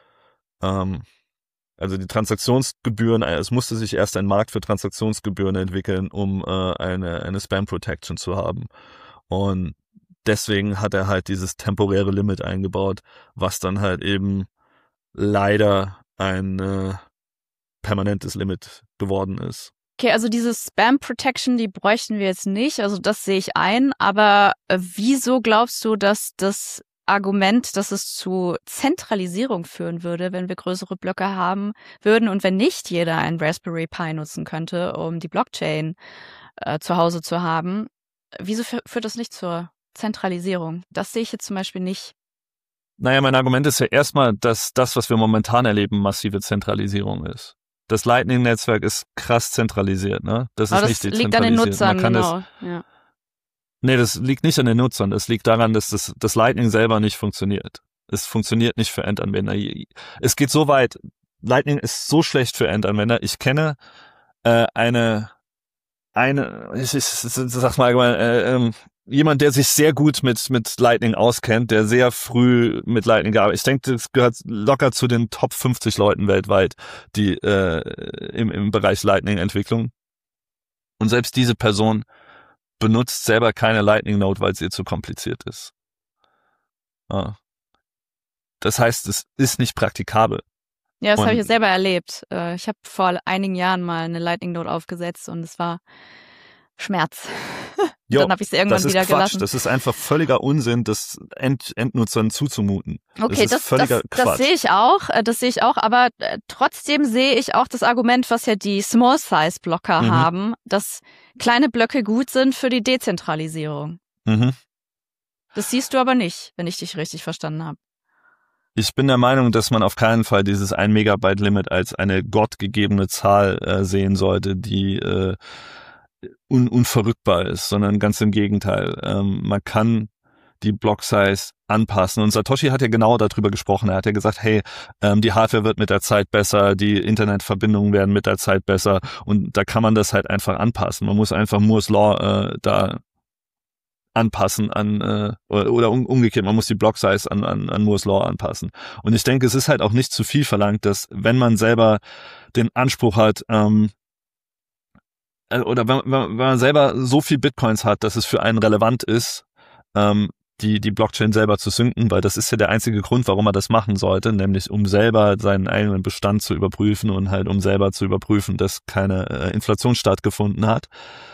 Also die Transaktionsgebühren, es musste sich erst ein Markt für Transaktionsgebühren entwickeln, um eine Spam-Protection zu haben. Und deswegen hat er halt dieses temporäre Limit eingebaut, was dann halt eben leider ein permanentes Limit geworden ist. Okay, also diese Spam Protection, die bräuchten wir jetzt nicht, also das sehe ich ein, aber wieso glaubst du, dass das Argument, dass es zu Zentralisierung führen würde, wenn wir größere Blöcke haben würden und wenn nicht jeder ein Raspberry Pi nutzen könnte, um die Blockchain zu Hause zu haben, wieso führt das nicht zur Zentralisierung? Das sehe ich jetzt zum Beispiel nicht. Naja, mein Argument ist ja erstmal, dass das, was wir momentan erleben, massive Zentralisierung ist. Das Lightning-Netzwerk ist krass zentralisiert, ne? Das Aber ist das nicht liegt an den dezentralisiert. Nutzern, Man kann genau. Ja. Nee, das liegt nicht an den Nutzern. Das liegt daran, dass das Lightning selber nicht funktioniert. Es funktioniert nicht für Endanwender. Es geht so weit, Lightning ist so schlecht für Endanwender. Ich kenne ich sag mal, jemand, der sich sehr gut mit Lightning auskennt, der sehr früh mit Lightning gearbeitet. Ich denke, das gehört locker zu den Top 50 Leuten weltweit, die im Bereich Lightning-Entwicklung. Und selbst diese Person benutzt selber keine Lightning Node, weil es ihr zu kompliziert ist. Ja. Das heißt, es ist nicht praktikabel. Ja, das habe ich ja selber erlebt. Ich habe vor einigen Jahren mal eine Lightning Node aufgesetzt und es war Schmerz. Jo, dann habe ich es irgendwann wieder Quatsch. gelassen. Das ist einfach völliger Unsinn, das Endnutzern zuzumuten. Okay, das sehe ich auch. Das sehe ich auch, aber trotzdem sehe ich auch das Argument, was ja die Small-Size-Blocker haben, dass kleine Blöcke gut sind für die Dezentralisierung. Das siehst du aber nicht, wenn ich dich richtig verstanden habe. Ich bin der Meinung, dass man auf keinen Fall dieses 1 Megabyte Limit als eine gottgegebene Zahl sehen sollte, die unverrückbar ist, sondern ganz im Gegenteil. Man kann die Block-Size anpassen. Und Satoshi hat ja genau darüber gesprochen. Er hat ja gesagt, hey, die Hardware wird mit der Zeit besser, die Internetverbindungen werden mit der Zeit besser und da kann man das halt einfach anpassen. Man muss einfach Moore's Law da anpassen oder umgekehrt, man muss die Block-Size an Moore's Law anpassen. Und ich denke, es ist halt auch nicht zu viel verlangt, dass wenn man selber den Anspruch hat, oder wenn man selber so viel Bitcoins hat, dass es für einen relevant ist, die Blockchain selber zu synken, weil das ist ja der einzige Grund, warum man das machen sollte, nämlich um selber seinen eigenen Bestand zu überprüfen und halt um selber zu überprüfen, dass keine Inflation stattgefunden hat.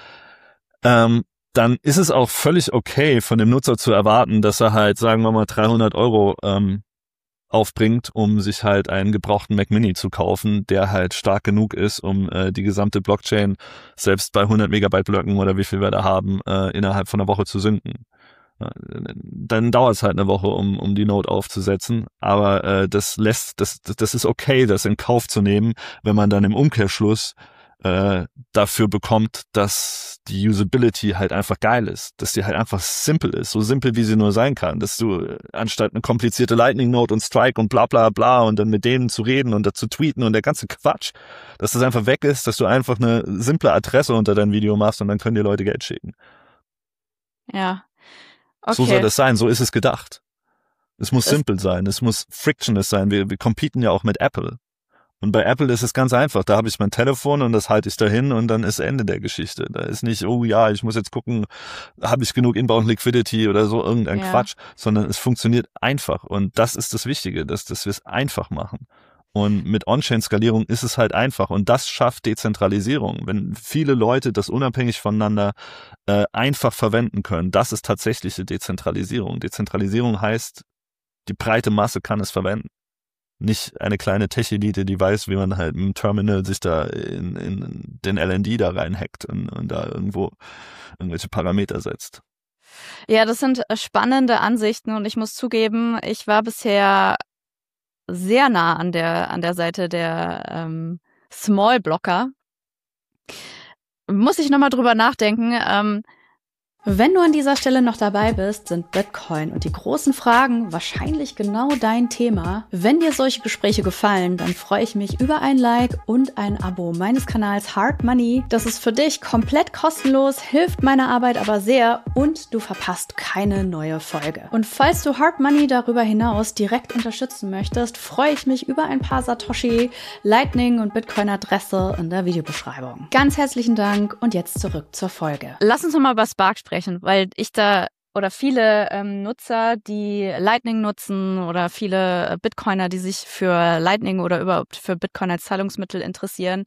Dann ist es auch völlig okay von dem Nutzer zu erwarten, dass er halt, sagen wir mal, 300 Euro aufbringt, um sich halt einen gebrauchten Mac Mini zu kaufen, der halt stark genug ist, um die gesamte Blockchain selbst bei 100 Megabyte Blöcken oder wie viel wir da haben, innerhalb von einer Woche zu synken. Dann dauert es halt eine Woche, um die Node aufzusetzen, aber das ist okay, das in Kauf zu nehmen, wenn man dann im Umkehrschluss dafür bekommt, dass die Usability halt einfach geil ist, dass die halt einfach simpel ist, so simpel wie sie nur sein kann, dass du anstatt eine komplizierte Lightning Node und Strike und bla bla bla und dann mit denen zu reden und dazu tweeten und der ganze Quatsch, dass das einfach weg ist, dass du einfach eine simple Adresse unter dein Video machst und dann können dir Leute Geld schicken. Ja. Okay. So soll das sein, so ist es gedacht. Es muss simpel sein, es muss frictionless sein, wir competen ja auch mit Apple. Und bei Apple ist es ganz einfach, da habe ich mein Telefon und das halte ich dahin und dann ist Ende der Geschichte. Da ist nicht, oh ja, ich muss jetzt gucken, habe ich genug Inbound Liquidity oder so, irgendein Quatsch, sondern es funktioniert einfach und das ist das Wichtige, dass wir es einfach machen. Und mit On-Chain-Skalierung ist es halt einfach und das schafft Dezentralisierung. Wenn viele Leute das unabhängig voneinander einfach verwenden können, das ist tatsächliche Dezentralisierung. Dezentralisierung heißt, die breite Masse kann es verwenden. Nicht eine kleine Tech-Elite, die weiß, wie man halt im Terminal sich da in den LND da reinhackt und da irgendwo irgendwelche Parameter setzt. Ja, das sind spannende Ansichten und ich muss zugeben, ich war bisher sehr nah an der Seite der Small Blocker. Muss ich nochmal drüber nachdenken. Wenn du an dieser Stelle noch dabei bist, sind Bitcoin und die großen Fragen wahrscheinlich genau dein Thema. Wenn dir solche Gespräche gefallen, dann freue ich mich über ein Like und ein Abo meines Kanals Hard Money. Das ist für dich komplett kostenlos, hilft meiner Arbeit aber sehr und du verpasst keine neue Folge. Und falls du Hard Money darüber hinaus direkt unterstützen möchtest, freue ich mich über ein paar Satoshi, Lightning und Bitcoin-Adresse in der Videobeschreibung. Ganz herzlichen Dank und jetzt zurück zur Folge. Lass uns nochmal über Spark sprechen, weil ich da oder viele Nutzer, die Lightning nutzen oder viele Bitcoiner, die sich für Lightning oder überhaupt für Bitcoin als Zahlungsmittel interessieren,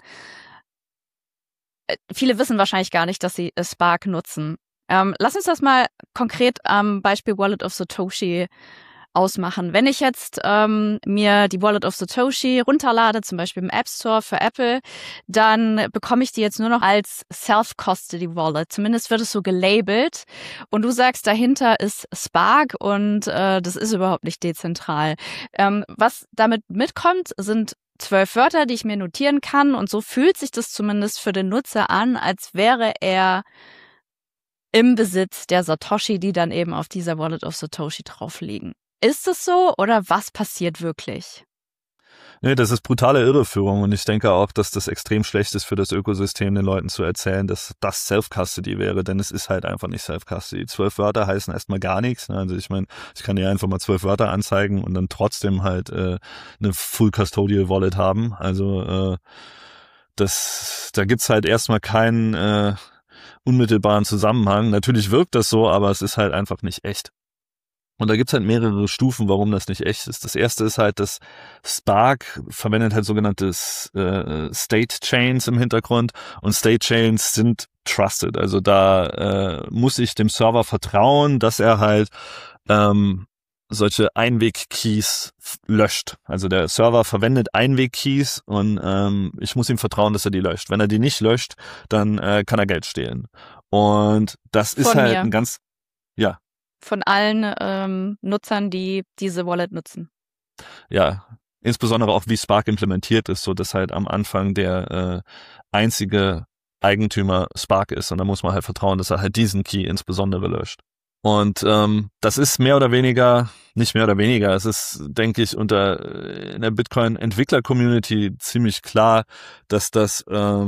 viele wissen wahrscheinlich gar nicht, dass sie Spark nutzen. Lass uns das mal konkret am Beispiel Wallet of Satoshi ausmachen. Wenn ich jetzt mir die Wallet of Satoshi runterlade, zum Beispiel im App Store für Apple, dann bekomme ich die jetzt nur noch als Self-Custody Wallet. Zumindest wird es so gelabelt. Und du sagst, dahinter ist Spark und das ist überhaupt nicht dezentral. Was damit mitkommt, sind 12 Wörter, die ich mir notieren kann. Und so fühlt sich das zumindest für den Nutzer an, als wäre er im Besitz der Satoshi, die dann eben auf dieser Wallet of Satoshi drauf liegen. Ist es so oder was passiert wirklich? Nee, das ist brutale Irreführung und ich denke auch, dass das extrem schlecht ist für das Ökosystem, den Leuten zu erzählen, dass das Self-Custody wäre, denn es ist halt einfach nicht Self-Custody. 12 Wörter heißen erstmal gar nichts. Also ich meine, ich kann dir einfach mal 12 Wörter anzeigen und dann trotzdem halt eine Full Custodial Wallet haben. Also da gibt's halt erstmal keinen unmittelbaren Zusammenhang. Natürlich wirkt das so, aber es ist halt einfach nicht echt. Und da gibt's halt mehrere Stufen, warum das nicht echt ist. Das erste ist halt, dass Spark verwendet halt sogenannte State Chains im Hintergrund und State Chains sind trusted. Also da muss ich dem Server vertrauen, dass er halt solche Einweg-Keys löscht. Also der Server verwendet Einweg-Keys und ich muss ihm vertrauen, dass er die löscht. Wenn er die nicht löscht, dann kann er Geld stehlen. Und das ist halt ein ganz, ja. Von allen Nutzern, die diese Wallet nutzen. Ja, insbesondere auch wie Spark implementiert ist, so dass halt am Anfang der einzige Eigentümer Spark ist und da muss man halt vertrauen, dass er halt diesen Key insbesondere löscht. Und das ist nicht mehr oder weniger, es ist, denke ich, in der Bitcoin-Entwickler-Community ziemlich klar, dass das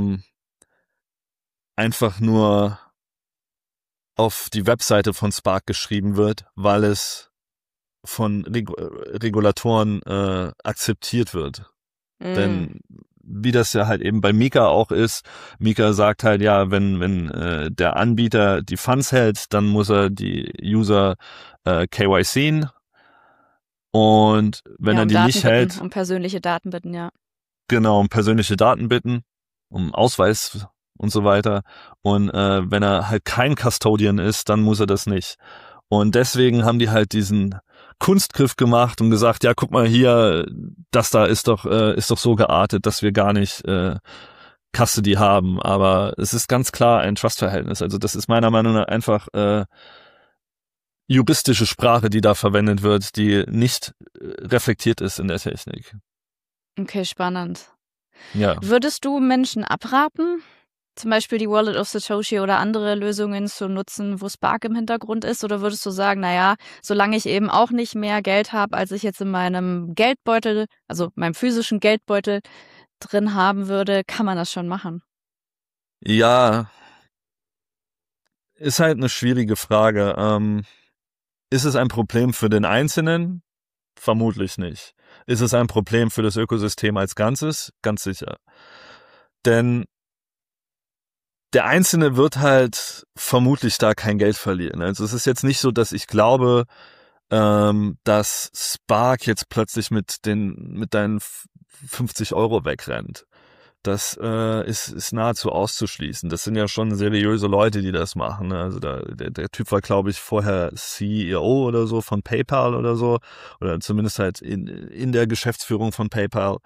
einfach nur auf die Webseite von Spark geschrieben wird, weil es von Regulatoren akzeptiert wird. Denn wie das ja halt eben bei Mika auch ist, Mika sagt halt, ja, wenn der Anbieter die Funds hält, dann muss er die User KYCen und wenn er die Daten nicht hält, um persönliche Daten bitten, ja. Genau, um persönliche Daten bitten, um Ausweis und so weiter. Und wenn er halt kein Custodian ist, dann muss er das nicht. Und deswegen haben die halt diesen Kunstgriff gemacht und gesagt, ja, guck mal hier, das da ist doch so geartet, dass wir gar nicht Custody haben. Aber es ist ganz klar ein Trust-Verhältnis. Also das ist meiner Meinung nach einfach juristische Sprache, die da verwendet wird, die nicht reflektiert ist in der Technik. Okay, spannend. Ja. Würdest du Menschen abraten, zum Beispiel die Wallet of Satoshi oder andere Lösungen zu nutzen, wo Spark im Hintergrund ist? Oder würdest du sagen, naja, solange ich eben auch nicht mehr Geld habe, als ich jetzt in meinem Geldbeutel, also meinem physischen Geldbeutel drin haben würde, kann man das schon machen? Ja, ist halt eine schwierige Frage. Ist es ein Problem für den Einzelnen? Vermutlich nicht. Ist es ein Problem für das Ökosystem als Ganzes? Ganz sicher. Denn der Einzelne wird halt vermutlich da kein Geld verlieren. Also es ist jetzt nicht so, dass ich glaube, dass Spark jetzt plötzlich mit deinen 50 Euro wegrennt. Das ist nahezu auszuschließen. Das sind ja schon seriöse Leute, die das machen. Ne? Also der Typ war, glaube ich, vorher CEO oder so von PayPal oder so. Oder zumindest halt in der Geschäftsführung von PayPal.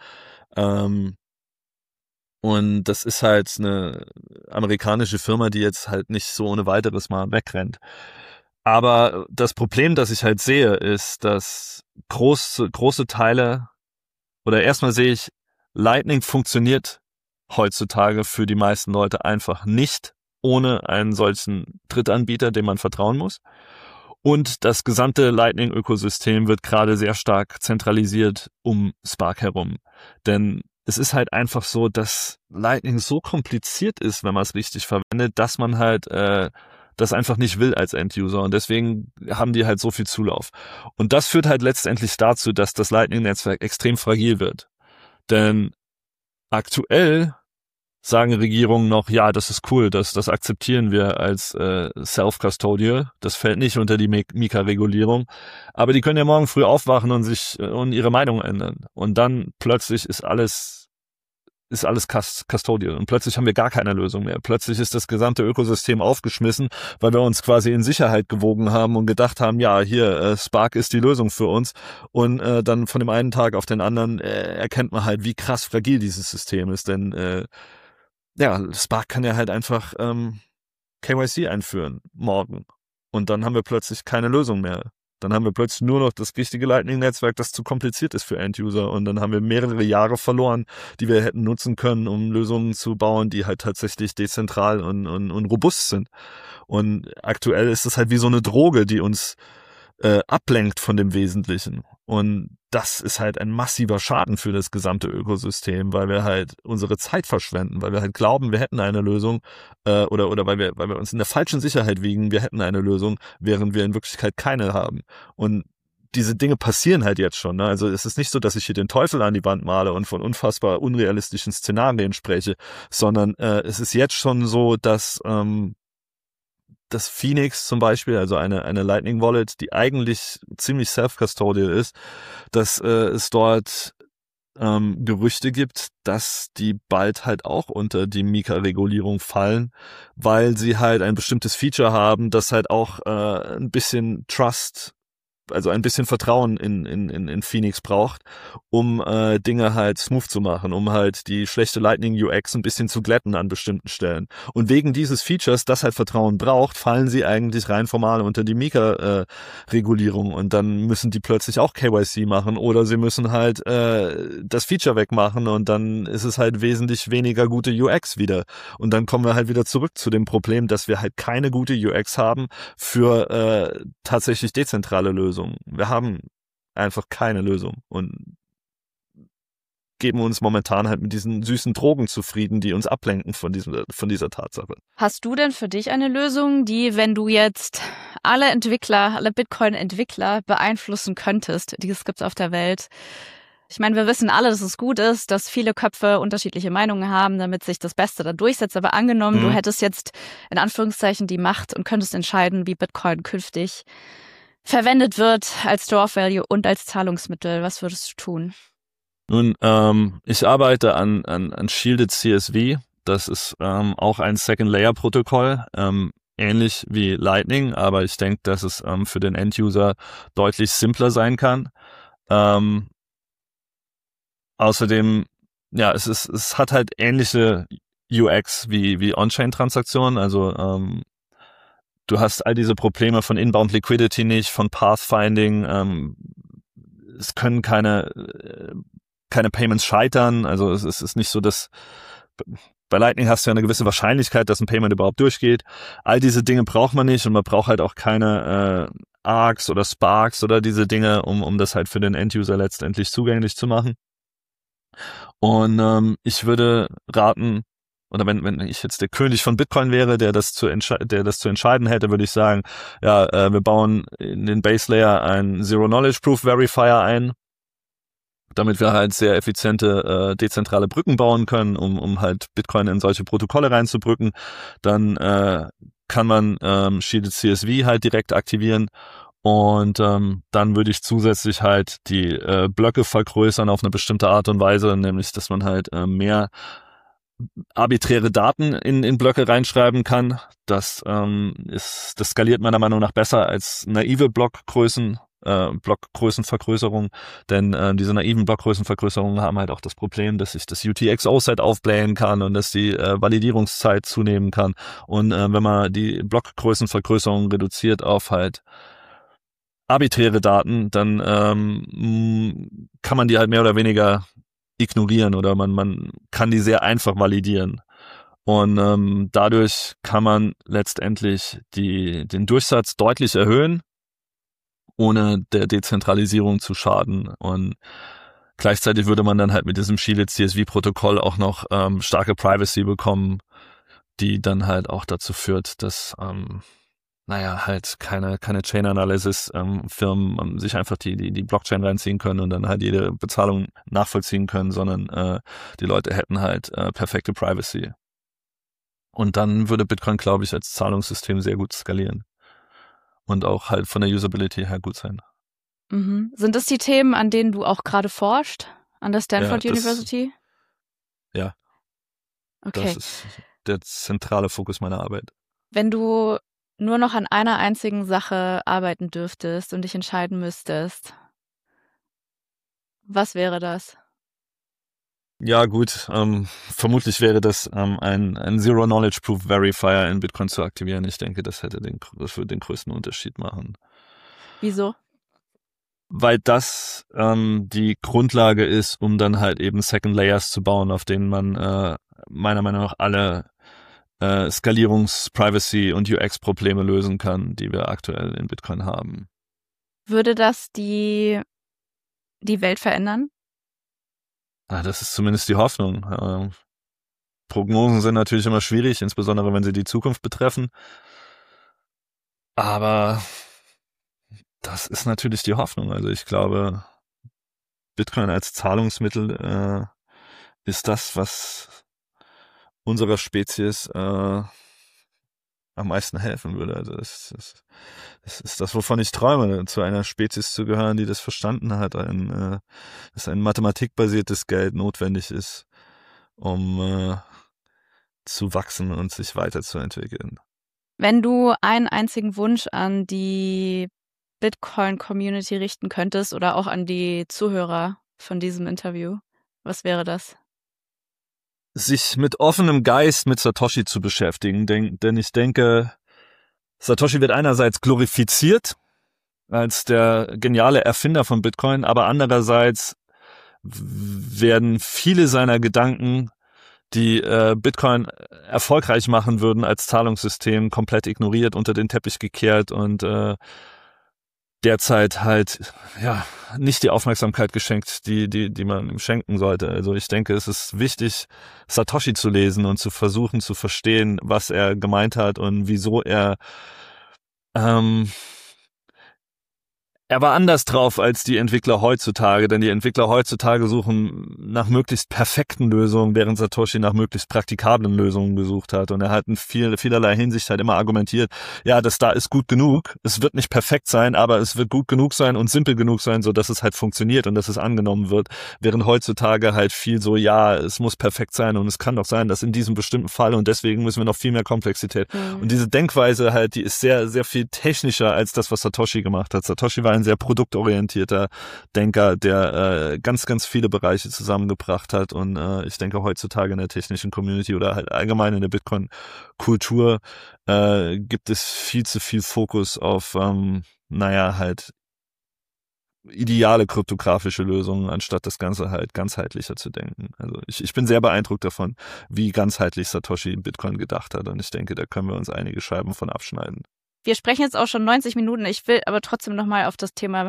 Und das ist halt eine amerikanische Firma, die jetzt halt nicht so ohne weiteres mal wegrennt. Aber das Problem, das ich halt sehe, ist, dass große Teile, oder erstmal sehe ich, Lightning funktioniert heutzutage für die meisten Leute einfach nicht ohne einen solchen Drittanbieter, dem man vertrauen muss. Und das gesamte Lightning-Ökosystem wird gerade sehr stark zentralisiert um Spark herum. Denn es ist halt einfach so, dass Lightning so kompliziert ist, wenn man es richtig verwendet, dass man halt das einfach nicht will als End-User. Und deswegen haben die halt so viel Zulauf. Und das führt halt letztendlich dazu, dass das Lightning-Netzwerk extrem fragil wird. Denn aktuell sagen Regierungen noch, ja, das ist cool, das akzeptieren wir als Self-Custodial. Das fällt nicht unter die Mika-Regulierung. Aber die können ja morgen früh aufwachen und ihre Meinung ändern. Und dann plötzlich ist alles Custodial. Und plötzlich haben wir gar keine Lösung mehr. Plötzlich ist das gesamte Ökosystem aufgeschmissen, weil wir uns quasi in Sicherheit gewogen haben und gedacht haben, ja, hier, Spark ist die Lösung für uns. Und dann von dem einen Tag auf den anderen erkennt man halt, wie krass fragil dieses System ist. Denn Spark kann ja halt einfach KYC einführen morgen. Und dann haben wir plötzlich keine Lösung mehr. Dann haben wir plötzlich nur noch das richtige Lightning-Netzwerk, das zu kompliziert ist für End-User. Und dann haben wir mehrere Jahre verloren, die wir hätten nutzen können, um Lösungen zu bauen, die halt tatsächlich dezentral und robust sind. Und aktuell ist es halt wie so eine Droge, die uns ablenkt von dem Wesentlichen. Und das ist halt ein massiver Schaden für das gesamte Ökosystem, weil wir halt unsere Zeit verschwenden, weil wir halt glauben, wir hätten eine Lösung oder weil wir uns in der falschen Sicherheit wiegen, wir hätten eine Lösung, während wir in Wirklichkeit keine haben. Und diese Dinge passieren halt jetzt schon. Ne? Also es ist nicht so, dass ich hier den Teufel an die Wand male und von unfassbar unrealistischen Szenarien spreche, sondern es ist jetzt schon so, dass das Phoenix zum Beispiel, also eine Lightning Wallet, die eigentlich ziemlich self-custodial ist, dass es dort Gerüchte gibt, dass die bald halt auch unter die Mika-Regulierung fallen, weil sie halt ein bestimmtes Feature haben, das halt auch ein bisschen Trust, also ein bisschen Vertrauen in Phoenix braucht, um Dinge halt smooth zu machen, um halt die schlechte Lightning UX ein bisschen zu glätten an bestimmten Stellen. Und wegen dieses Features, das halt Vertrauen braucht, fallen sie eigentlich rein formal unter die Mika-Regulierung und dann müssen die plötzlich auch KYC machen oder sie müssen halt das Feature wegmachen und dann ist es halt wesentlich weniger gute UX wieder. Und dann kommen wir halt wieder zurück zu dem Problem, dass wir halt keine gute UX haben für tatsächlich dezentrale Lösungen. Wir haben einfach keine Lösung und geben uns momentan halt mit diesen süßen Drogen zufrieden, die uns ablenken von dieser Tatsache. Hast du denn für dich eine Lösung, die, wenn du jetzt alle Bitcoin-Entwickler beeinflussen könntest, die es gibt auf der Welt? Ich meine, wir wissen alle, dass es gut ist, dass viele Köpfe unterschiedliche Meinungen haben, damit sich das Beste dann durchsetzt. Aber angenommen, du hättest jetzt in Anführungszeichen die Macht und könntest entscheiden, wie Bitcoin künftig verwendet wird als Store of Value und als Zahlungsmittel. Was würdest du tun? Nun, ich arbeite an Shielded CSV. Das ist auch ein Second-Layer-Protokoll, ähnlich wie Lightning, aber ich denke, dass es für den End-User deutlich simpler sein kann. Außerdem, ja, es hat halt ähnliche UX wie On-Chain-Transaktionen, also du hast all diese Probleme von Inbound Liquidity nicht, von Pathfinding, es können keine Payments scheitern, also es ist nicht so, dass bei Lightning hast du ja eine gewisse Wahrscheinlichkeit, dass ein Payment überhaupt durchgeht. All diese Dinge braucht man nicht und man braucht halt auch keine Arcs oder Sparks oder diese Dinge, um das halt für den End-User letztendlich zugänglich zu machen. Und ich würde raten, oder wenn ich jetzt der König von Bitcoin wäre, der das zu entscheiden hätte, würde ich sagen, ja, wir bauen in den Base Layer ein Zero-Knowledge-Proof Verifier ein, damit wir halt sehr effiziente dezentrale Brücken bauen können, um halt Bitcoin in solche Protokolle reinzubrücken. Dann kann man Shielded CSV halt direkt aktivieren und dann würde ich zusätzlich halt die Blöcke vergrößern auf eine bestimmte Art und Weise, nämlich dass man halt mehr arbiträre Daten in Blöcke reinschreiben kann. Das skaliert meiner Meinung nach besser als naive Blockgrößenvergrößerung, denn diese naiven Blockgrößenvergrößerungen haben halt auch das Problem, dass sich das UTXO-Set aufblähen kann und dass die Validierungszeit zunehmen kann. Und wenn man die Blockgrößenvergrößerung reduziert auf halt arbiträre Daten, dann kann man die halt mehr oder weniger ignorieren oder man kann die sehr einfach validieren. Und dadurch kann man letztendlich den Durchsatz deutlich erhöhen, ohne der Dezentralisierung zu schaden. Und gleichzeitig würde man dann halt mit diesem Shielded CSV-Protokoll auch noch starke Privacy bekommen, die dann halt auch dazu führt, dass halt keine Chain Analysis Firmen sich einfach die Blockchain reinziehen können und dann halt jede Bezahlung nachvollziehen können, sondern die Leute hätten halt perfekte Privacy. Und dann würde Bitcoin, glaube ich, als Zahlungssystem sehr gut skalieren. Und auch halt von der Usability her gut sein. Mhm. Sind das die Themen, an denen du auch gerade forschst? An der Stanford University? Ja. Okay. Das ist der zentrale Fokus meiner Arbeit. Wenn du nur noch an einer einzigen Sache arbeiten dürftest und dich entscheiden müsstest, was wäre das? Ja gut, vermutlich wäre das ein Zero-Knowledge-Proof Verifier in Bitcoin zu aktivieren. Ich denke, das würde den größten Unterschied machen. Wieso? weil das die Grundlage ist, um dann halt eben Second Layers zu bauen, auf denen man meiner Meinung nach alle Skalierungs-, Privacy- und UX-Probleme lösen kann, die wir aktuell in Bitcoin haben. Würde das die Welt verändern? Das ist zumindest die Hoffnung. Prognosen sind natürlich immer schwierig, insbesondere wenn sie die Zukunft betreffen. Aber das ist natürlich die Hoffnung. Also ich glaube, Bitcoin als Zahlungsmittel ist das, was unserer Spezies am meisten helfen würde. Also das ist das, wovon ich träume, zu einer Spezies zu gehören, die das verstanden hat, dass ein mathematikbasiertes Geld notwendig ist, um zu wachsen und sich weiterzuentwickeln. Wenn du einen einzigen Wunsch an die Bitcoin-Community richten könntest oder auch an die Zuhörer von diesem Interview, was wäre das? Sich mit offenem Geist mit Satoshi zu beschäftigen, denn ich denke, Satoshi wird einerseits glorifiziert als der geniale Erfinder von Bitcoin, aber andererseits werden viele seiner Gedanken, die Bitcoin erfolgreich machen würden als Zahlungssystem, komplett ignoriert, unter den Teppich gekehrt und derzeit halt nicht die Aufmerksamkeit geschenkt, die man ihm schenken sollte. Also ich denke, es ist wichtig, Satoshi zu lesen und zu versuchen zu verstehen, was er gemeint hat und wieso er war anders drauf als die Entwickler heutzutage, denn die Entwickler heutzutage suchen nach möglichst perfekten Lösungen, während Satoshi nach möglichst praktikablen Lösungen gesucht hat. Und er hat in vielerlei Hinsicht halt immer argumentiert, ja, das da ist gut genug, es wird nicht perfekt sein, aber es wird gut genug sein und simpel genug sein, so dass es halt funktioniert und dass es angenommen wird. Während heutzutage halt viel so, ja, es muss perfekt sein und es kann doch sein, dass in diesem bestimmten Fall und deswegen müssen wir noch viel mehr Komplexität. Und diese Denkweise halt, die ist sehr, sehr viel technischer als das, was Satoshi gemacht hat. Satoshi war ein sehr produktorientierter Denker, der ganz, ganz viele Bereiche zusammengebracht hat und ich denke heutzutage in der technischen Community oder halt allgemein in der Bitcoin-Kultur gibt es viel zu viel Fokus auf halt ideale kryptografische Lösungen, anstatt das Ganze halt ganzheitlicher zu denken. Also ich bin sehr beeindruckt davon, wie ganzheitlich Satoshi Bitcoin gedacht hat und ich denke, da können wir uns einige Scheiben von abschneiden. Wir sprechen jetzt auch schon 90 Minuten. Ich will aber trotzdem nochmal auf das Thema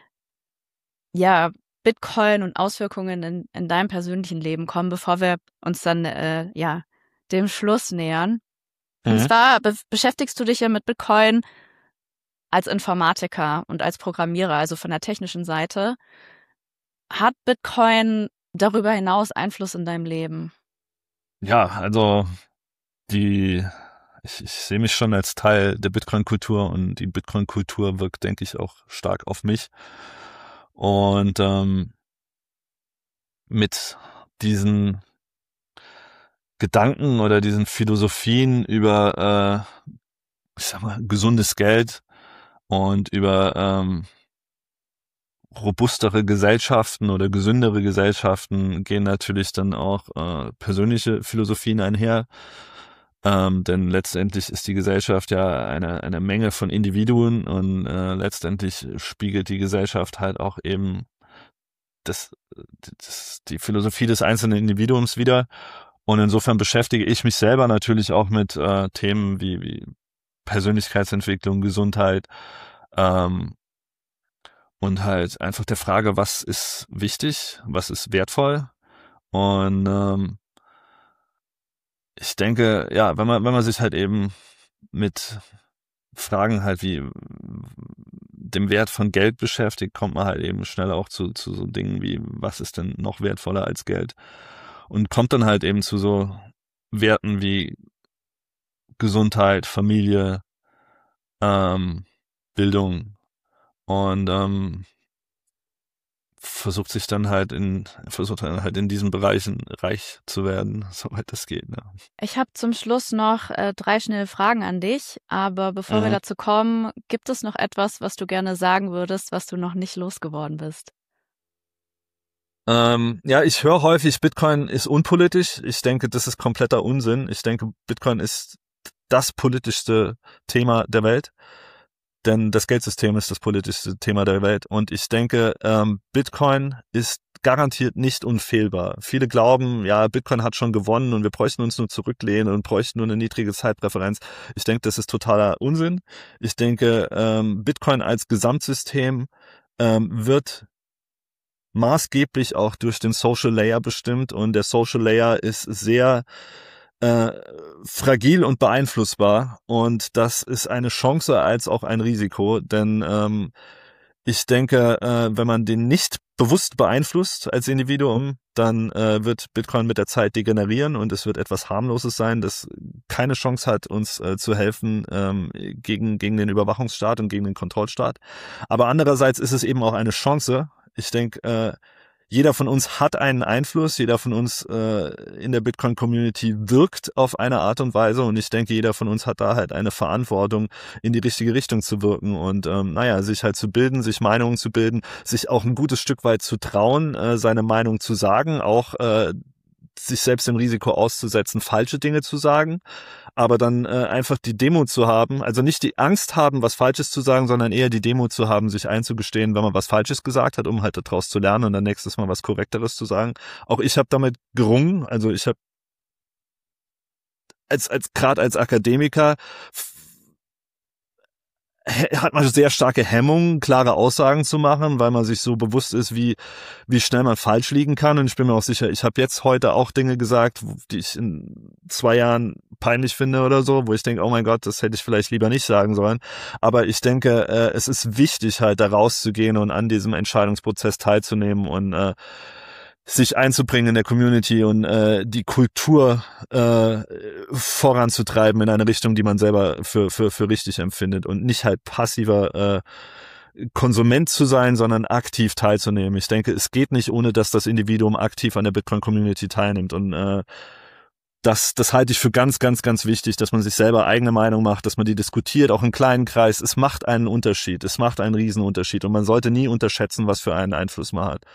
Bitcoin und Auswirkungen in deinem persönlichen Leben kommen, bevor wir uns dann dem Schluss nähern. Und zwar beschäftigst du dich ja mit Bitcoin als Informatiker und als Programmierer, also von der technischen Seite. Hat Bitcoin darüber hinaus Einfluss in deinem Leben? Ja, also ich sehe mich schon als Teil der Bitcoin-Kultur und die Bitcoin-Kultur wirkt, denke ich, auch stark auf mich. Und mit diesen Gedanken oder diesen Philosophien über, gesundes Geld und über robustere Gesellschaften oder gesündere Gesellschaften gehen natürlich dann auch persönliche Philosophien einher. Denn letztendlich ist die Gesellschaft ja eine Menge von Individuen und letztendlich spiegelt die Gesellschaft halt auch eben die Philosophie des einzelnen Individuums wider. Und insofern beschäftige ich mich selber natürlich auch mit Themen wie Persönlichkeitsentwicklung, Gesundheit und halt einfach der Frage, was ist wichtig, was ist wertvoll. Und ich denke, ja, wenn man sich halt eben mit Fragen halt wie dem Wert von Geld beschäftigt, kommt man halt eben schneller auch zu so Dingen wie, was ist denn noch wertvoller als Geld? Und kommt dann halt eben zu so Werten wie Gesundheit, Familie, Bildung und versucht halt in diesen Bereichen reich zu werden, soweit das geht. Ne? Ich habe zum Schluss noch 3 schnelle Fragen an dich, aber bevor wir dazu kommen, gibt es noch etwas, was du gerne sagen würdest, was du noch nicht losgeworden bist? Ich höre häufig, Bitcoin ist unpolitisch. Ich denke, das ist kompletter Unsinn. Ich denke, Bitcoin ist das politischste Thema der Welt. Denn das Geldsystem ist das politischste Thema der Welt. Und ich denke, Bitcoin ist garantiert nicht unfehlbar. Viele glauben, ja, Bitcoin hat schon gewonnen und wir bräuchten uns nur zurücklehnen und bräuchten nur eine niedrige Zeitpräferenz. Ich denke, das ist totaler Unsinn. Ich denke, Bitcoin als Gesamtsystem wird maßgeblich auch durch den Social Layer bestimmt, und der Social Layer ist sehr fragil und beeinflussbar, und das ist eine Chance als auch ein Risiko, denn ich denke, wenn man den nicht bewusst beeinflusst als Individuum, dann wird Bitcoin mit der Zeit degenerieren und es wird etwas Harmloses sein, das keine Chance hat, uns zu helfen gegen den Überwachungsstaat und gegen den Kontrollstaat. Aber andererseits ist es eben auch eine Chance. Ich denke, jeder von uns hat einen Einfluss, jeder von uns in der Bitcoin-Community wirkt auf eine Art und Weise, und ich denke, jeder von uns hat da halt eine Verantwortung, in die richtige Richtung zu wirken und sich halt zu bilden, sich Meinungen zu bilden, sich auch ein gutes Stück weit zu trauen, seine Meinung zu sagen, auch sich selbst dem Risiko auszusetzen, falsche Dinge zu sagen, aber dann einfach die Demut zu haben, also nicht die Angst haben, was Falsches zu sagen, sondern eher die Demut zu haben, sich einzugestehen, wenn man was Falsches gesagt hat, um halt daraus zu lernen und dann nächstes Mal was Korrekteres zu sagen. Auch ich habe damit gerungen, also ich habe gerade als Akademiker hat man sehr starke Hemmungen, klare Aussagen zu machen, weil man sich so bewusst ist, wie schnell man falsch liegen kann. Und ich bin mir auch sicher, ich habe jetzt heute auch Dinge gesagt, die ich in 2 Jahren peinlich finde oder so, wo ich denke, oh mein Gott, das hätte ich vielleicht lieber nicht sagen sollen. Aber ich denke, es ist wichtig, halt da rauszugehen und an diesem Entscheidungsprozess teilzunehmen und sich einzubringen in der Community und die Kultur voranzutreiben in eine Richtung, die man selber für richtig empfindet, und nicht halt passiver Konsument zu sein, sondern aktiv teilzunehmen. Ich denke, es geht nicht, ohne dass das Individuum aktiv an der Bitcoin-Community teilnimmt, und das halte ich für ganz, ganz, ganz wichtig, dass man sich selber eigene Meinung macht, dass man die diskutiert, auch im kleinen Kreis. Es macht einen Unterschied, es macht einen Riesenunterschied, und man sollte nie unterschätzen, was für einen Einfluss man hat.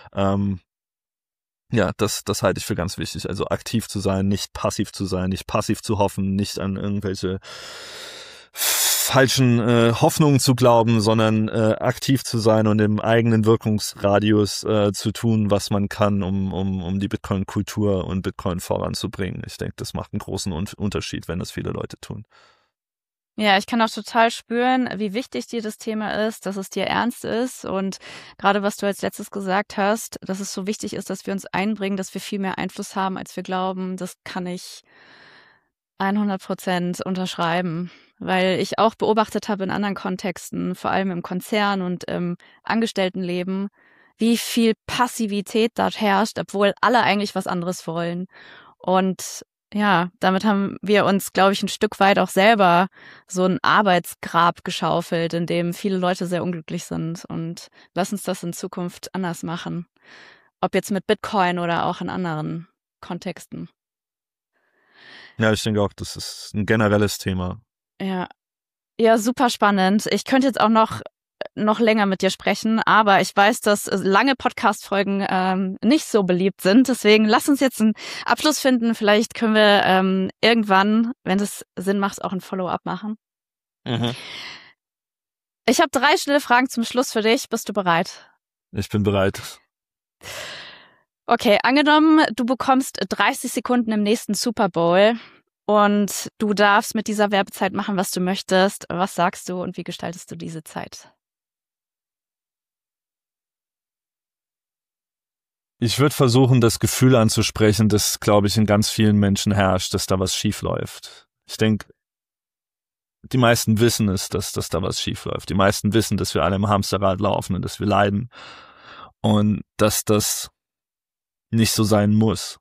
Ja, das halte ich für ganz wichtig. Also aktiv zu sein, nicht passiv zu sein, nicht passiv zu hoffen, nicht an irgendwelche falschen Hoffnungen zu glauben, sondern aktiv zu sein und im eigenen Wirkungsradius zu tun, was man kann, um die Bitcoin-Kultur und Bitcoin voranzubringen. Ich denke, das macht einen großen Unterschied, wenn das viele Leute tun. Ja, ich kann auch total spüren, wie wichtig dir das Thema ist, dass es dir ernst ist, und gerade was du als letztes gesagt hast, dass es so wichtig ist, dass wir uns einbringen, dass wir viel mehr Einfluss haben, als wir glauben, das kann ich 100% unterschreiben, weil ich auch beobachtet habe in anderen Kontexten, vor allem im Konzern und im Angestelltenleben, wie viel Passivität dort herrscht, obwohl alle eigentlich was anderes wollen. Und ja, damit haben wir uns, glaube ich, ein Stück weit auch selber so ein Arbeitsgrab geschaufelt, in dem viele Leute sehr unglücklich sind. Und lass uns das in Zukunft anders machen. Ob jetzt mit Bitcoin oder auch in anderen Kontexten. Ja, ich denke auch, das ist ein generelles Thema. Ja, super spannend. Ich könnte jetzt auch noch länger mit dir sprechen, aber ich weiß, dass lange Podcast-Folgen nicht so beliebt sind. Deswegen lass uns jetzt einen Abschluss finden. Vielleicht können wir irgendwann, wenn es Sinn macht, auch ein Follow-up machen. Mhm. Ich habe 3 schnelle Fragen zum Schluss für dich. Bist du bereit? Ich bin bereit. Okay, angenommen, du bekommst 30 Sekunden im nächsten Super Bowl und du darfst mit dieser Werbezeit machen, was du möchtest. Was sagst du und wie gestaltest du diese Zeit? Ich würde versuchen, das Gefühl anzusprechen, das, glaube ich, in ganz vielen Menschen herrscht, dass da was schief läuft. Ich denke, die meisten wissen es, dass da was schief läuft. Die meisten wissen, dass wir alle im Hamsterrad laufen und dass wir leiden. Und dass das nicht so sein muss.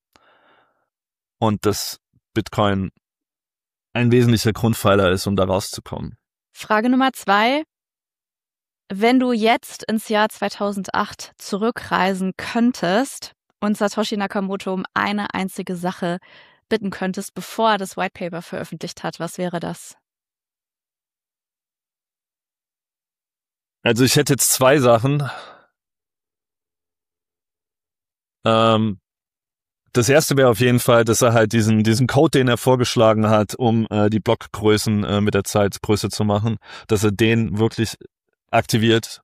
Und dass Bitcoin ein wesentlicher Grundpfeiler ist, um da rauszukommen. Frage Nummer 2. Wenn du jetzt ins Jahr 2008 zurückreisen könntest und Satoshi Nakamoto um eine einzige Sache bitten könntest, bevor er das White Paper veröffentlicht hat, was wäre das? Also ich hätte jetzt 2 Sachen. Das das erste wäre auf jeden Fall, dass er halt diesen Code, den er vorgeschlagen hat, um die Blockgrößen mit der Zeit größer zu machen, dass er den wirklich aktiviert.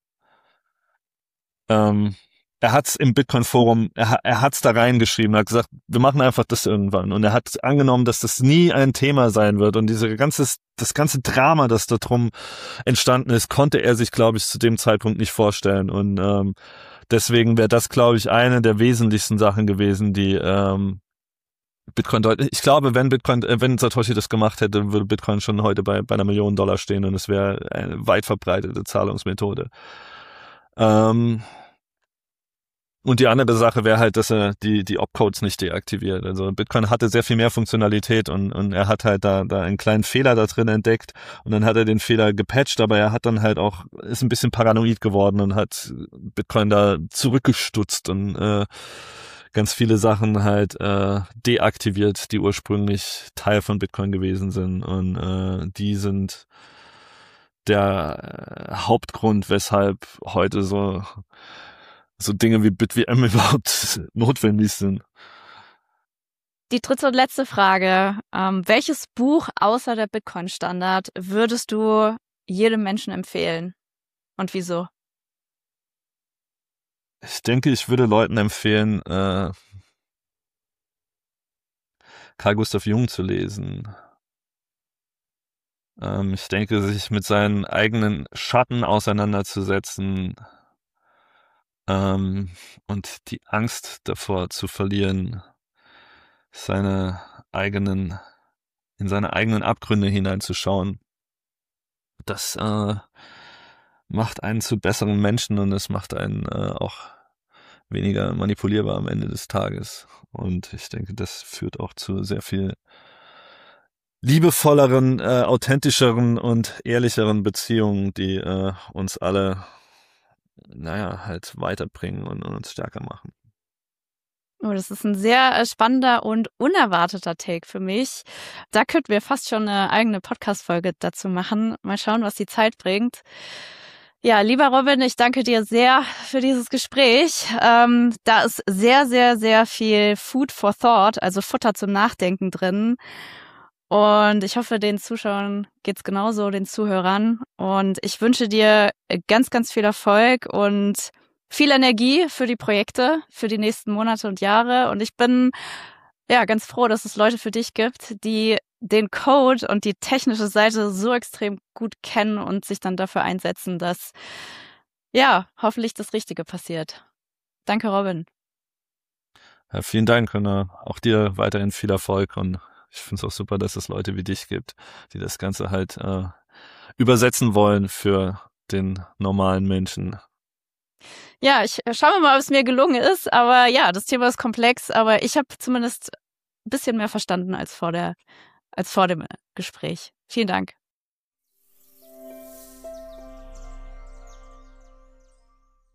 Er hat's im Bitcoin-Forum, er hat's da reingeschrieben, er hat gesagt, wir machen einfach das irgendwann. Und er hat angenommen, dass das nie ein Thema sein wird. Und das ganze Drama, das da drum entstanden ist, konnte er sich, glaube ich, zu dem Zeitpunkt nicht vorstellen. Und deswegen wäre das, glaube ich, eine der wesentlichsten Sachen gewesen, die Bitcoin deutlich. Ich glaube, wenn Satoshi das gemacht hätte, würde Bitcoin schon heute bei $1 Million stehen und es wäre eine weit verbreitete Zahlungsmethode. Und die andere Sache wäre halt, dass er die Opcodes nicht deaktiviert. Also Bitcoin hatte sehr viel mehr Funktionalität und er hat halt da einen kleinen Fehler da drin entdeckt und dann hat er den Fehler gepatcht, aber er hat dann halt auch, ist ein bisschen paranoid geworden und hat Bitcoin da zurückgestutzt und ganz viele Sachen halt deaktiviert, die ursprünglich Teil von Bitcoin gewesen sind. Und die sind der Hauptgrund, weshalb heute so Dinge wie BitWM überhaupt notwendig sind. Die dritte und letzte Frage. Welches Buch außer der Bitcoin-Standard würdest du jedem Menschen empfehlen? Und wieso? Ich denke, ich würde Leuten empfehlen, Carl Gustav Jung zu lesen. Ich denke, sich mit seinen eigenen Schatten auseinanderzusetzen, und die Angst davor zu verlieren, in seine eigenen Abgründe hineinzuschauen. Das macht einen zu besseren Menschen und es macht einen auch weniger manipulierbar am Ende des Tages. Und ich denke, das führt auch zu sehr viel liebevolleren, authentischeren und ehrlicheren Beziehungen, die uns alle halt weiterbringen und uns stärker machen. Oh, das ist ein sehr spannender und unerwarteter Take für mich. Da könnten wir fast schon eine eigene Podcast-Folge dazu machen. Mal schauen, was die Zeit bringt. Ja, lieber Robin, ich danke dir sehr für dieses Gespräch. Da ist sehr, sehr, sehr viel Food for Thought, also Futter zum Nachdenken drin. Und ich hoffe, den Zuschauern geht's genauso, den Zuhörern. Und ich wünsche dir ganz, ganz viel Erfolg und viel Energie für die Projekte, für die nächsten Monate und Jahre. Und ich bin ganz froh, dass es Leute für dich gibt, die den Code und die technische Seite so extrem gut kennen und sich dann dafür einsetzen, dass hoffentlich das Richtige passiert. Danke, Robin. Ja, vielen Dank und auch dir weiterhin viel Erfolg. Und ich finde es auch super, dass es Leute wie dich gibt, die das Ganze halt übersetzen wollen für den normalen Menschen. Ja, ich schaue mal, ob es mir gelungen ist. Aber ja, das Thema ist komplex, aber ich habe zumindest ein bisschen mehr verstanden als vor dem Gespräch. Vielen Dank.